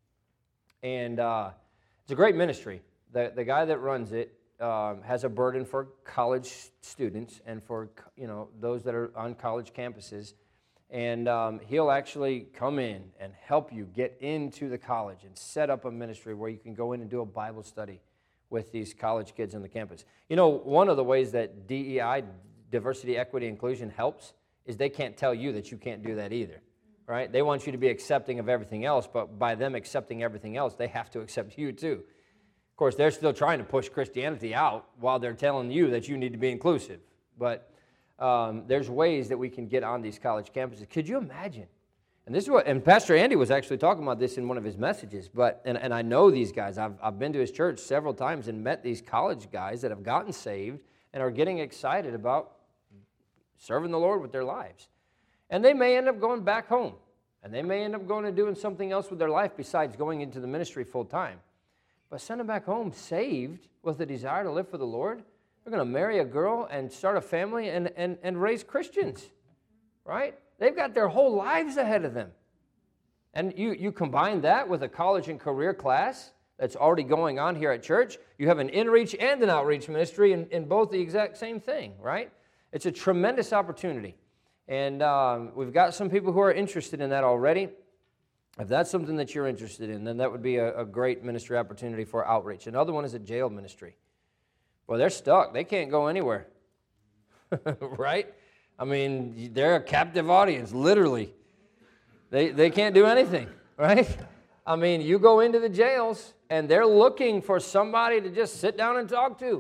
and uh, it's a great ministry. The the guy that runs it um, has a burden for college students and for you know those that are on college campuses, and um, he'll actually come in and help you get into the college and set up a ministry where you can go in and do a Bible study with these college kids on the campus. You know, one of the ways that D E I, diversity, equity, inclusion, helps is they can't tell you that you can't do that either, right? They want you to be accepting of everything else, but by them accepting everything else, they have to accept you too. Of course, they're still trying to push Christianity out while they're telling you that you need to be inclusive. But um, there's ways that we can get on these college campuses. Could you imagine? And this is what, and Pastor Andy was actually talking about this in one of his messages, but, and, and I know these guys. I've, I've been to his church several times and met these college guys that have gotten saved and are getting excited about serving the Lord with their lives. And they may end up going back home, and they may end up going and doing something else with their life besides going into the ministry full time. But send them back home saved with a desire to live for the Lord. They're going to marry a girl and start a family and, and, and raise Christians, right? They've got their whole lives ahead of them. And you, you combine that with a college and career class that's already going on here at church. You have an in-reach and an outreach ministry in, in both the exact same thing, right? It's a tremendous opportunity. And um, we've got some people who are interested in that already. If that's something that you're interested in, then that would be a, a great ministry opportunity for outreach. Another one is a jail ministry. Well, they're stuck. They can't go anywhere, right? I mean, they're a captive audience, literally. They, they can't do anything, right? I mean, you go into the jails, and they're looking for somebody to just sit down and talk to,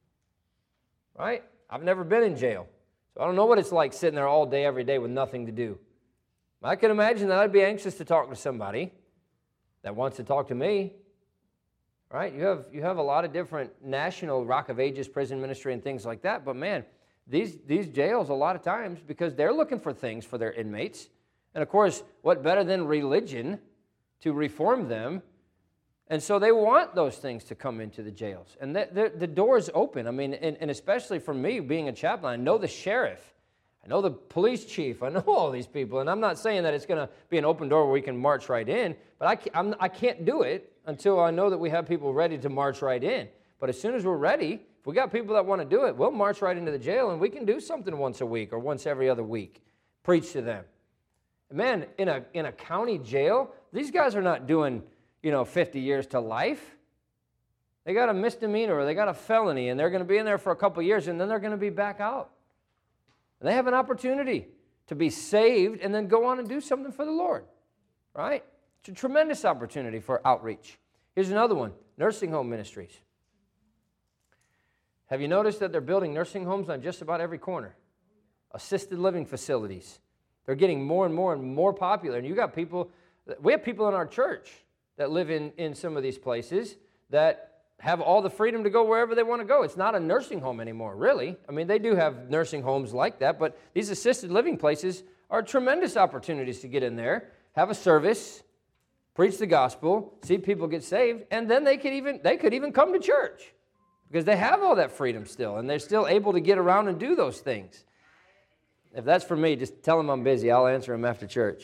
right? I've never been in jail, so I don't know what it's like sitting there all day, every day with nothing to do. I can imagine that I'd be anxious to talk to somebody that wants to talk to me, right? You have, you have a lot of different national Rock of Ages prison ministry and things like that, but man, These, these jails, a lot of times, because they're looking for things for their inmates. And, of course, what better than religion to reform them? And so they want those things to come into the jails. And the, the, the door is open. I mean, and, and especially for me, being a chaplain, I know the sheriff I know the police chief. I know all these people. And I'm not saying that it's going to be an open door where we can march right in, but I can't, I'm, I can't do it until I know that we have people ready to march right in. But as soon as we're ready, if we got people that want to do it, we'll march right into the jail, and we can do something once a week or once every other week. Preach to them. And man, in a, in a county jail, these guys are not doing, you know, fifty years to life. They got a misdemeanor or they got a felony, and they're going to be in there for a couple years, and then they're going to be back out. And they have an opportunity to be saved and then go on and do something for the Lord, right? It's a tremendous opportunity for outreach. Here's another one, nursing home ministries. Have you noticed that they're building nursing homes on just about every corner? Assisted living facilities. They're getting more and more and more popular. And you got people, we have people in our church that live in, in some of these places that have all the freedom to go wherever they want to go. It's not a nursing home anymore, really. I mean, they do have nursing homes like that, but these assisted living places are tremendous opportunities to get in there, have a service, preach the gospel, see people get saved, and then they could even they could even come to church because they have all that freedom still, and they're still able to get around and do those things. If that's for me, just tell them I'm busy. I'll answer them after church.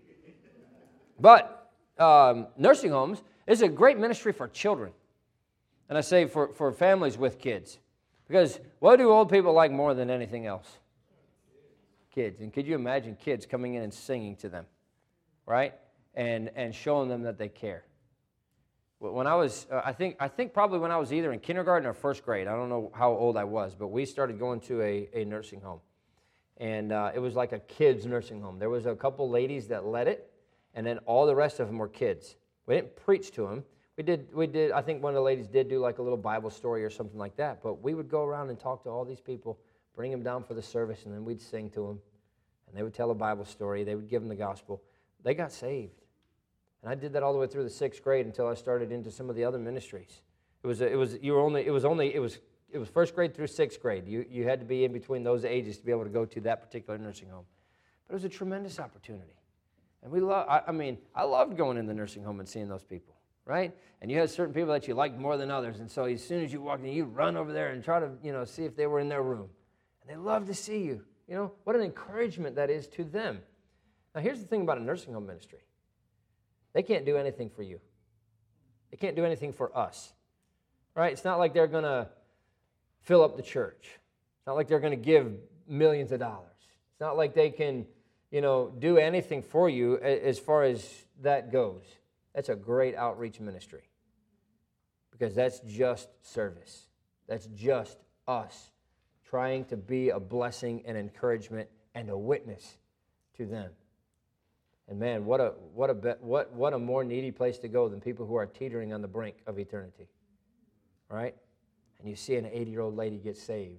But um, nursing homes is a great ministry for children. And I say for, for families with kids. Because what do old people like more than anything else? Kids. And could you imagine kids coming in and singing to them, right? And and showing them that they care. When I was, uh, I think I think probably when I was either in kindergarten or first grade, I don't know how old I was, but we started going to a, a nursing home. And uh, it was like a kids' nursing home. There was a couple ladies that led it, and then all the rest of them were kids. We didn't preach to them. We did, we did. I think one of the ladies did do like a little Bible story or something like that, but we would go around and talk to all these people, bring them down for the service, and then we'd sing to them, and they would tell a Bible story. They would give them the gospel. They got saved. And I did that all the way through the sixth grade until I started into some of the other ministries. It was, it was, you were only, it was only, it was, it was first grade through sixth grade. You, you had to be in between those ages to be able to go to that particular nursing home. But it was a tremendous opportunity. And we love, I, I mean, I loved going in the nursing home and seeing those people. Right? And you had certain people that you liked more than others. And so as soon as you walked in, you run over there and try to, you know, see if they were in their room. And they love to see you. You know, what an encouragement that is to them. Now, here's the thing about a nursing home ministry. They can't do anything for you. They can't do anything for us. Right? It's not like they're going to fill up the church. It's not like they're going to give millions of dollars. It's not like they can, you know, do anything for you as far as that goes. That's a great outreach ministry because that's just service. That's just us trying to be a blessing and encouragement and a witness to them. And man, what a what a what what a more needy place to go than people who are teetering on the brink of eternity, right? And you see an eighty-year-old lady get saved.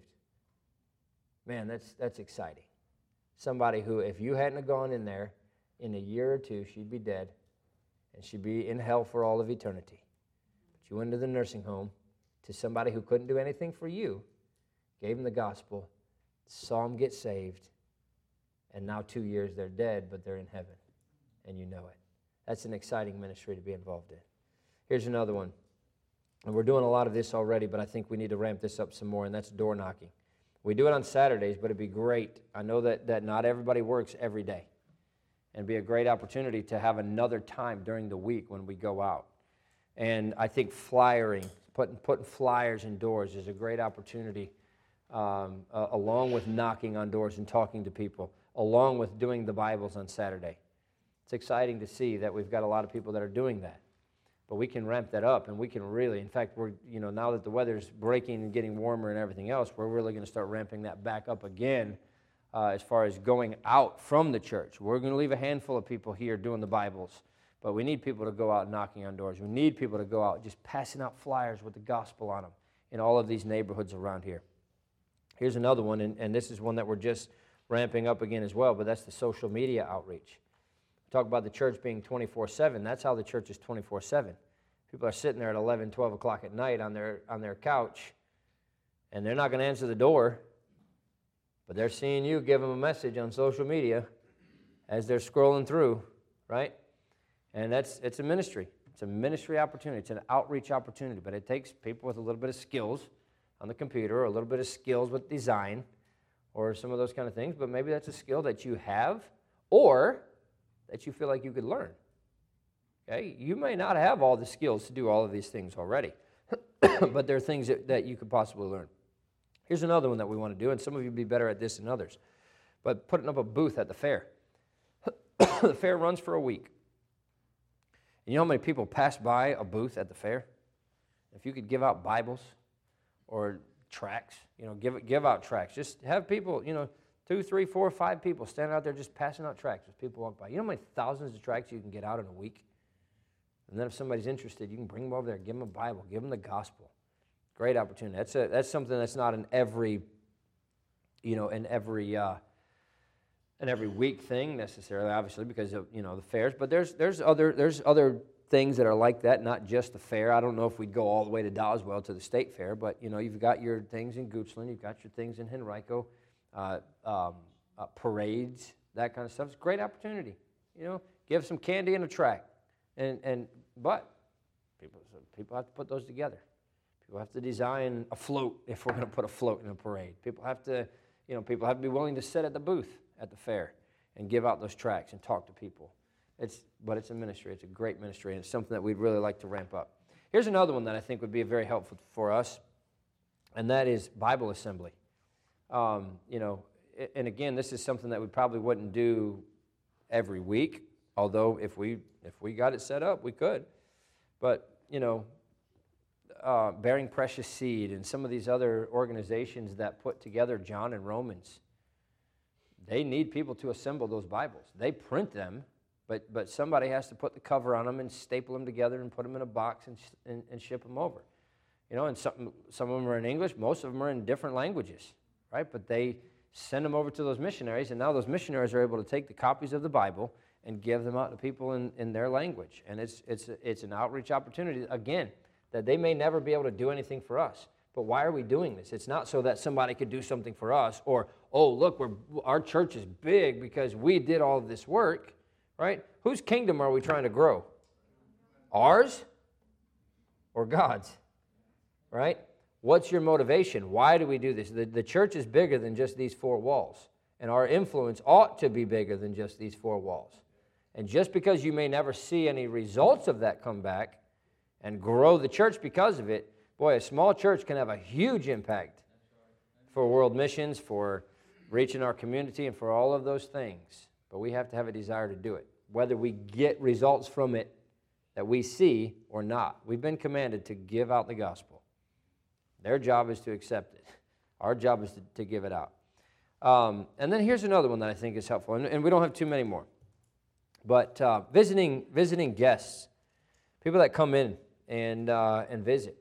Man, that's that's exciting. Somebody who, if you hadn't have gone in there, in a year or two, she'd be dead. And she'd be in hell for all of eternity. But you went to the nursing home to somebody who couldn't do anything for you, gave them the gospel, saw them get saved, and now two years they're dead, but they're in heaven, and you know it. That's an exciting ministry to be involved in. Here's another one. And we're doing a lot of this already, but I think we need to ramp this up some more, and that's door knocking. We do it on Saturdays, but it'd be great. I know that, that not everybody works every day. And it'd be a great opportunity to have another time during the week when we go out. And I think flyering, putting, putting flyers in doors is a great opportunity, um, uh, along with knocking on doors and talking to people, along with doing the Bibles on Saturday. It's exciting to see that we've got a lot of people that are doing that. But we can ramp that up, and we can really, in fact, we're, you know, now that the weather's breaking and getting warmer and everything else, we're really going to start ramping that back up again. Uh, as far as going out from the church. We're going to leave a handful of people here doing the Bibles, but we need people to go out knocking on doors. We need people to go out just passing out flyers with the gospel on them in all of these neighborhoods around here. Here's another one, and, and this is one that we're just ramping up again as well, but that's the social media outreach. We talk about the church being twenty-four seven. That's how the church is twenty-four seven. People are sitting there at eleven, twelve o'clock at night on their, on their couch, and they're not going to answer the door. But they're seeing you give them a message on social media as they're scrolling through, right? And that's it's a ministry. It's a ministry opportunity. It's an outreach opportunity. But it takes people with a little bit of skills on the computer, or a little bit of skills with design, or some of those kind of things, but maybe that's a skill that you have or that you feel like you could learn. Okay? You may not have all the skills to do all of these things already, but there are things that, that you could possibly learn. Here's another one that we want to do, and some of you will be better at this than others, but putting up a booth at the fair. The fair runs for a week. And you know how many people pass by a booth at the fair? If you could give out Bibles or tracts, you know, give give out tracts. Just have people, you know, two, three, four, five people standing out there just passing out tracts as people walk by. You know how many thousands of tracts you can get out in a week? And then if somebody's interested, you can bring them over there, give them a Bible, give them the gospel. Great opportunity. That's a, that's something that's not in every, you know, in every uh, in every week thing necessarily, obviously, because of, you know, the fairs. But there's there's other there's other things that are like that, not just the fair. I don't know if we'd go all the way to Doswell to the state fair, but you know, you've got your things in Goochland, you've got your things in Henrico, uh, um, uh, parades, that kind of stuff. It's a great opportunity. You know, give some candy and a tract, and and but people people have to put those together. People have to design a float if we're going to put a float in a parade. People have to, you know, people have to be willing to sit at the booth at the fair and give out those tracts and talk to people. It's, but it's a ministry. It's a great ministry, and it's something that we'd really like to ramp up. Here's another one that I think would be very helpful for us, and that is Bible assembly. Um, you know, and again, this is something that we probably wouldn't do every week, although if we if we got it set up, we could. But, you know, uh, Bearing Precious Seed and some of these other organizations that put together John and Romans, they need people to assemble those Bibles. They print them, but but somebody has to put the cover on them and staple them together and put them in a box and and, and ship them over. You know, and some some of them are in English, most of them are in different languages, right? But they send them over to those missionaries, and now those missionaries are able to take the copies of the Bible and give them out to people in, in their language. And it's it's it's an outreach opportunity, again, that they may never be able to do anything for us. But why are we doing this? It's not so that somebody could do something for us, or, oh, look, we're, our church is big because we did all of this work, right? Whose kingdom are we trying to grow? Ours or God's, right? What's your motivation? Why do we do this? The, the church is bigger than just these four walls, and our influence ought to be bigger than just these four walls. And just because you may never see any results of that come back and grow the church because of it, boy, a small church can have a huge impact for world missions, for reaching our community, and for all of those things. But we have to have a desire to do it, whether we get results from it that we see or not. We've been commanded to give out the gospel. Their job is to accept it. Our job is to, to give it out. Um, and then here's another one that I think is helpful, and, and we don't have too many more. But uh, visiting visiting guests, people that come in and uh, and visit.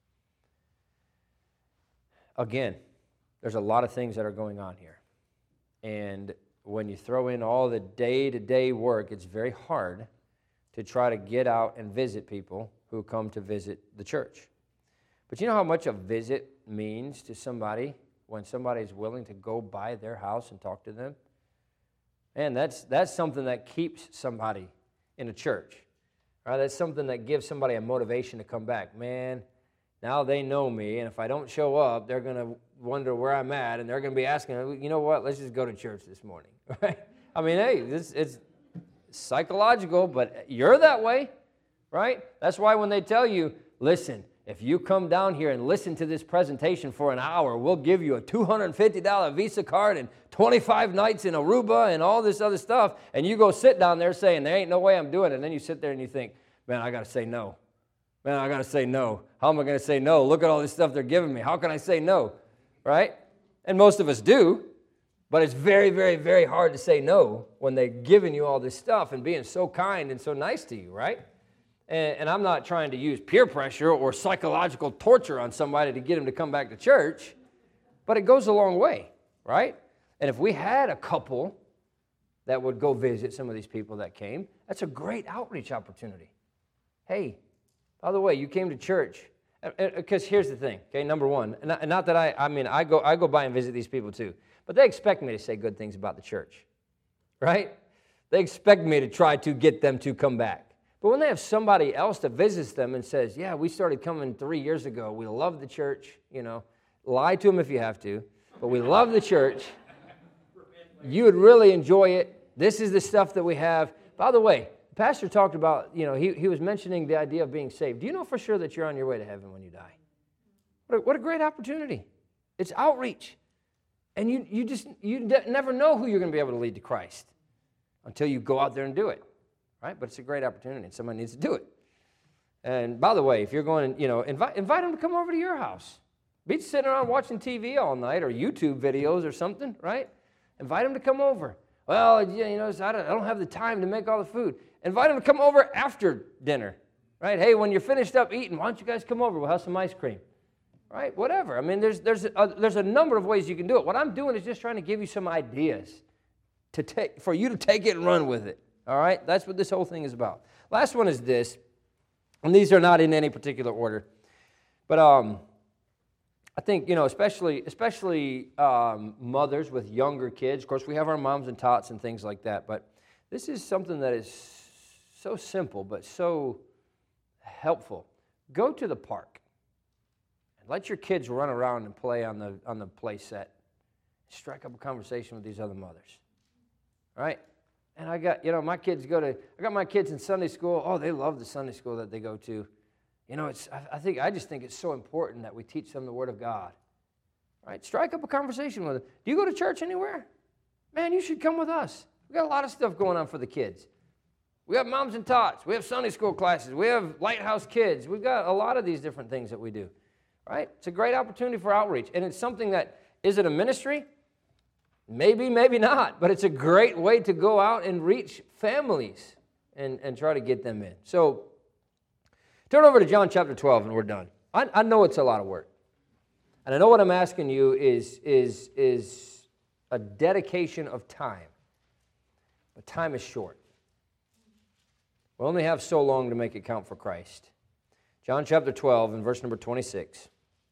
Again, there's a lot of things that are going on here. And when you throw in all the day-to-day work, it's very hard to try to get out and visit people who come to visit the church. But you know how much a visit means to somebody when somebody's willing to go by their house and talk to them? And that's that's something that keeps somebody in a church. Right? That's something that gives somebody a motivation to come back. Man, now they know me, and if I don't show up, they're going to wonder where I'm at, and they're going to be asking, you know what, let's just go to church this morning. Right? I mean, hey, this, it's psychological, but you're that way, right? That's why when they tell you, listen, if you come down here and listen to this presentation for an hour, we'll give you a two hundred fifty dollars Visa card and twenty-five nights in Aruba and all this other stuff, and you go sit down there saying, there ain't no way I'm doing it, and then you sit there and you think, man, I got to say no. Man, I got to say no. How am I going to say no? Look at all this stuff they're giving me. How can I say no? Right? And most of us do, but it's very, very, very hard to say no when they're giving you all this stuff and being so kind and so nice to you, right? And, and I'm not trying to use peer pressure or psychological torture on somebody to get them to come back to church, but it goes a long way, right? And if we had a couple that would go visit some of these people that came, that's a great outreach opportunity. Hey, by the way, you came to church, because here's the thing, okay, number one, and not, and not that I, I mean, I go, I go by and visit these people too, but they expect me to say good things about the church, right? They expect me to try to get them to come back. But when they have somebody else that visits them and says, yeah, we started coming three years ago, we love the church, you know, lie to them if you have to, but we love the church, You would really enjoy it. This is the stuff that we have. By the way, the pastor talked about, you know, he, he was mentioning the idea of being saved. Do you know for sure that you're on your way to heaven when you die? What a, what a great opportunity. It's outreach. And you, you just, you never know who you're going to be able to lead to Christ until you go out there and do it, right? But it's a great opportunity, and somebody needs to do it. And by the way, if you're going, you know, invite, invite them to come over to your house. Be sitting around watching T V all night or YouTube videos or something, right? Invite them to come over. Well, you know, I don't, I don't have the time to make all the food. Invite them to come over after dinner, right? Hey, when you're finished up eating, why don't you guys come over? We'll have some ice cream, right? Whatever. I mean, there's, there's, a, there's a number of ways you can do it. What I'm doing is just trying to give you some ideas to take, for you to take it and run with it, all right? That's what this whole thing is about. Last one is this, and these are not in any particular order, but um, I think, you know, especially especially um, mothers with younger kids. Of course, we have our moms and tots and things like that, but this is something that is so simple but so helpful. Go to the park and let your kids run around and play on the on the play set. Strike up a conversation with these other mothers, right? And I got, you know, my kids go to, I got my kids in Sunday school. Oh, they love the Sunday school that they go to. You know, it's, I, I think, I just think it's so important that we teach them the Word of God, right? Strike up a conversation with them. Do you go to church anywhere? Man, you should come with us. We got a lot of stuff going on for the kids. We have moms and tots. We have Sunday school classes. We have Lighthouse Kids. We've got a lot of these different things that we do, right? It's a great opportunity for outreach, and it's something that, is it a ministry? Maybe, maybe not, but it's a great way to go out and reach families and, and try to get them in. So turn over to John chapter twelve and we're done. I, I know it's a lot of work. And I know what I'm asking you is, is, is a dedication of time. But time is short. We only have so long to make it count for Christ. John chapter twelve and verse number twenty-six.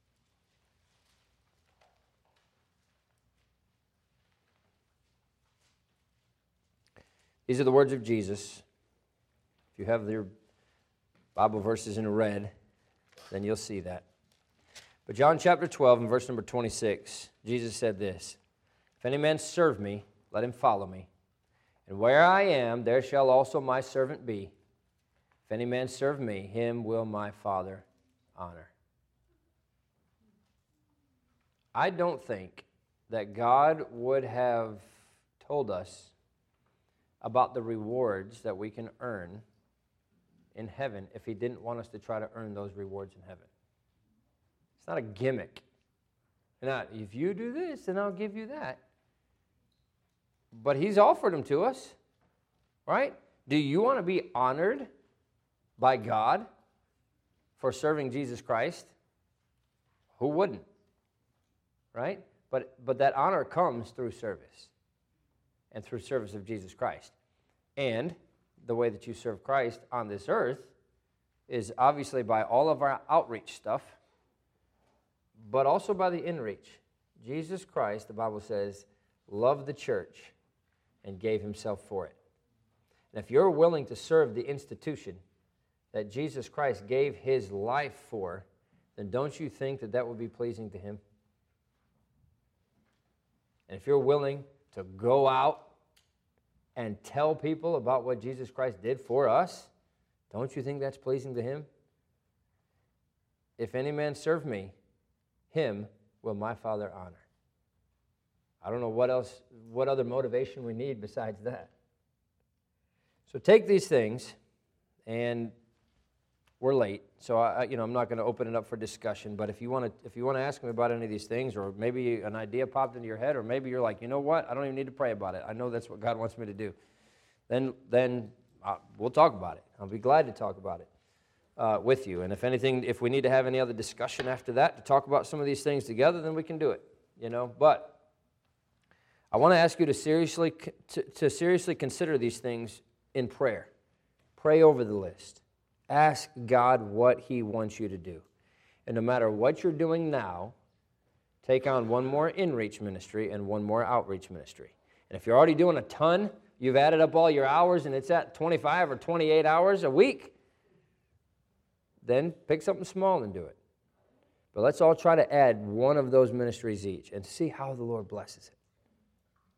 These are the words of Jesus. If you have your Bible verses in red, then you'll see that. But John chapter twelve and verse number twenty-six, Jesus said this, "If any man serve me, let him follow me. And where I am, there shall also my servant be. If any man serve me, him will my Father honor." I don't think that God would have told us about the rewards that we can earn in heaven if he didn't want us to try to earn those rewards in heaven. It's not a gimmick. Not, if you do this, then I'll give you that. But he's offered them to us, right? Do you want to be honored by God for serving Jesus Christ? Who wouldn't? Right? But, but that honor comes through service and through service of Jesus Christ. And the way that you serve Christ on this earth is obviously by all of our outreach stuff, but also by the inreach. Jesus Christ, the Bible says, loved the church and gave himself for it. And if you're willing to serve the institution that Jesus Christ gave his life for, then don't you think that that would be pleasing to him? And if you're willing to go out and tell people about what Jesus Christ did for us, don't you think that's pleasing to him? If any man serve me, him will my Father honor. I don't know what else, what other motivation we need besides that. So take these things, and we're late, so I, you know, I'm not going to open it up for discussion. But if you want to, if you want to ask me about any of these things, or maybe an idea popped into your head, or maybe you're like, you know what, I don't even need to pray about it. I know that's what God wants me to do. Then, then uh, we'll talk about it. I'll be glad to talk about it uh, with you. And if anything, if we need to have any other discussion after that to talk about some of these things together, then we can do it. You know, but I want to ask you to seriously to, to seriously consider these things in prayer. Pray over the list. Ask God what he wants you to do. And no matter what you're doing now, take on one more in-reach ministry and one more outreach ministry. And if you're already doing a ton, you've added up all your hours and it's at twenty-five or twenty-eight hours a week, then pick something small and do it. But let's all try to add one of those ministries each and see how the Lord blesses it.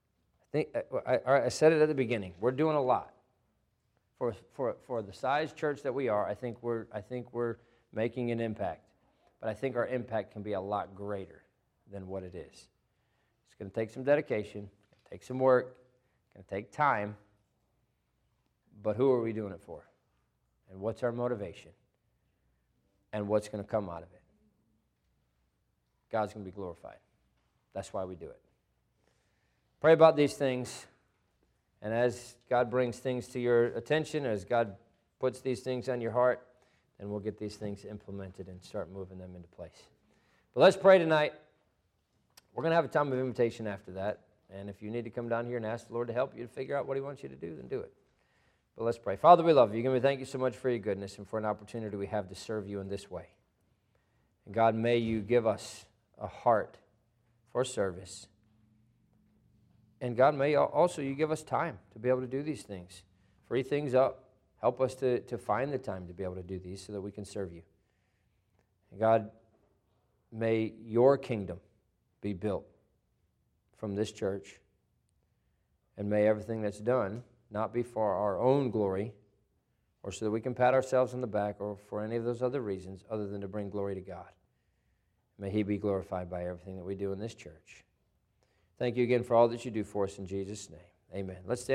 think I, I, I said it at the beginning. We're doing a lot. For, for, for the size church that we are, I think we're I think we're making an impact. But I think our impact can be a lot greater than what it is. It's going to take some dedication, it's going to take some work, it's going to take time. But who are we doing it for? And what's our motivation? And what's going to come out of it? God's going to be glorified. That's why we do it. Pray about these things. And as God brings things to your attention, as God puts these things on your heart, then we'll get these things implemented and start moving them into place. But let's pray tonight. We're going to have a time of invitation after that. And if you need to come down here and ask the Lord to help you to figure out what He wants you to do, then do it. But let's pray. Father, we love you. Again, we thank you so much for your goodness and for an opportunity we have to serve you in this way. And God, may you give us a heart for service. And God, may also you give us time to be able to do these things. Free things up. Help us to, to find the time to be able to do these so that we can serve you. And God, may your kingdom be built from this church. And may everything that's done not be for our own glory or so that we can pat ourselves on the back or for any of those other reasons other than to bring glory to God. May He be glorified by everything that we do in this church. Thank you again for all that you do for us in Jesus' name. Amen. Let's stand.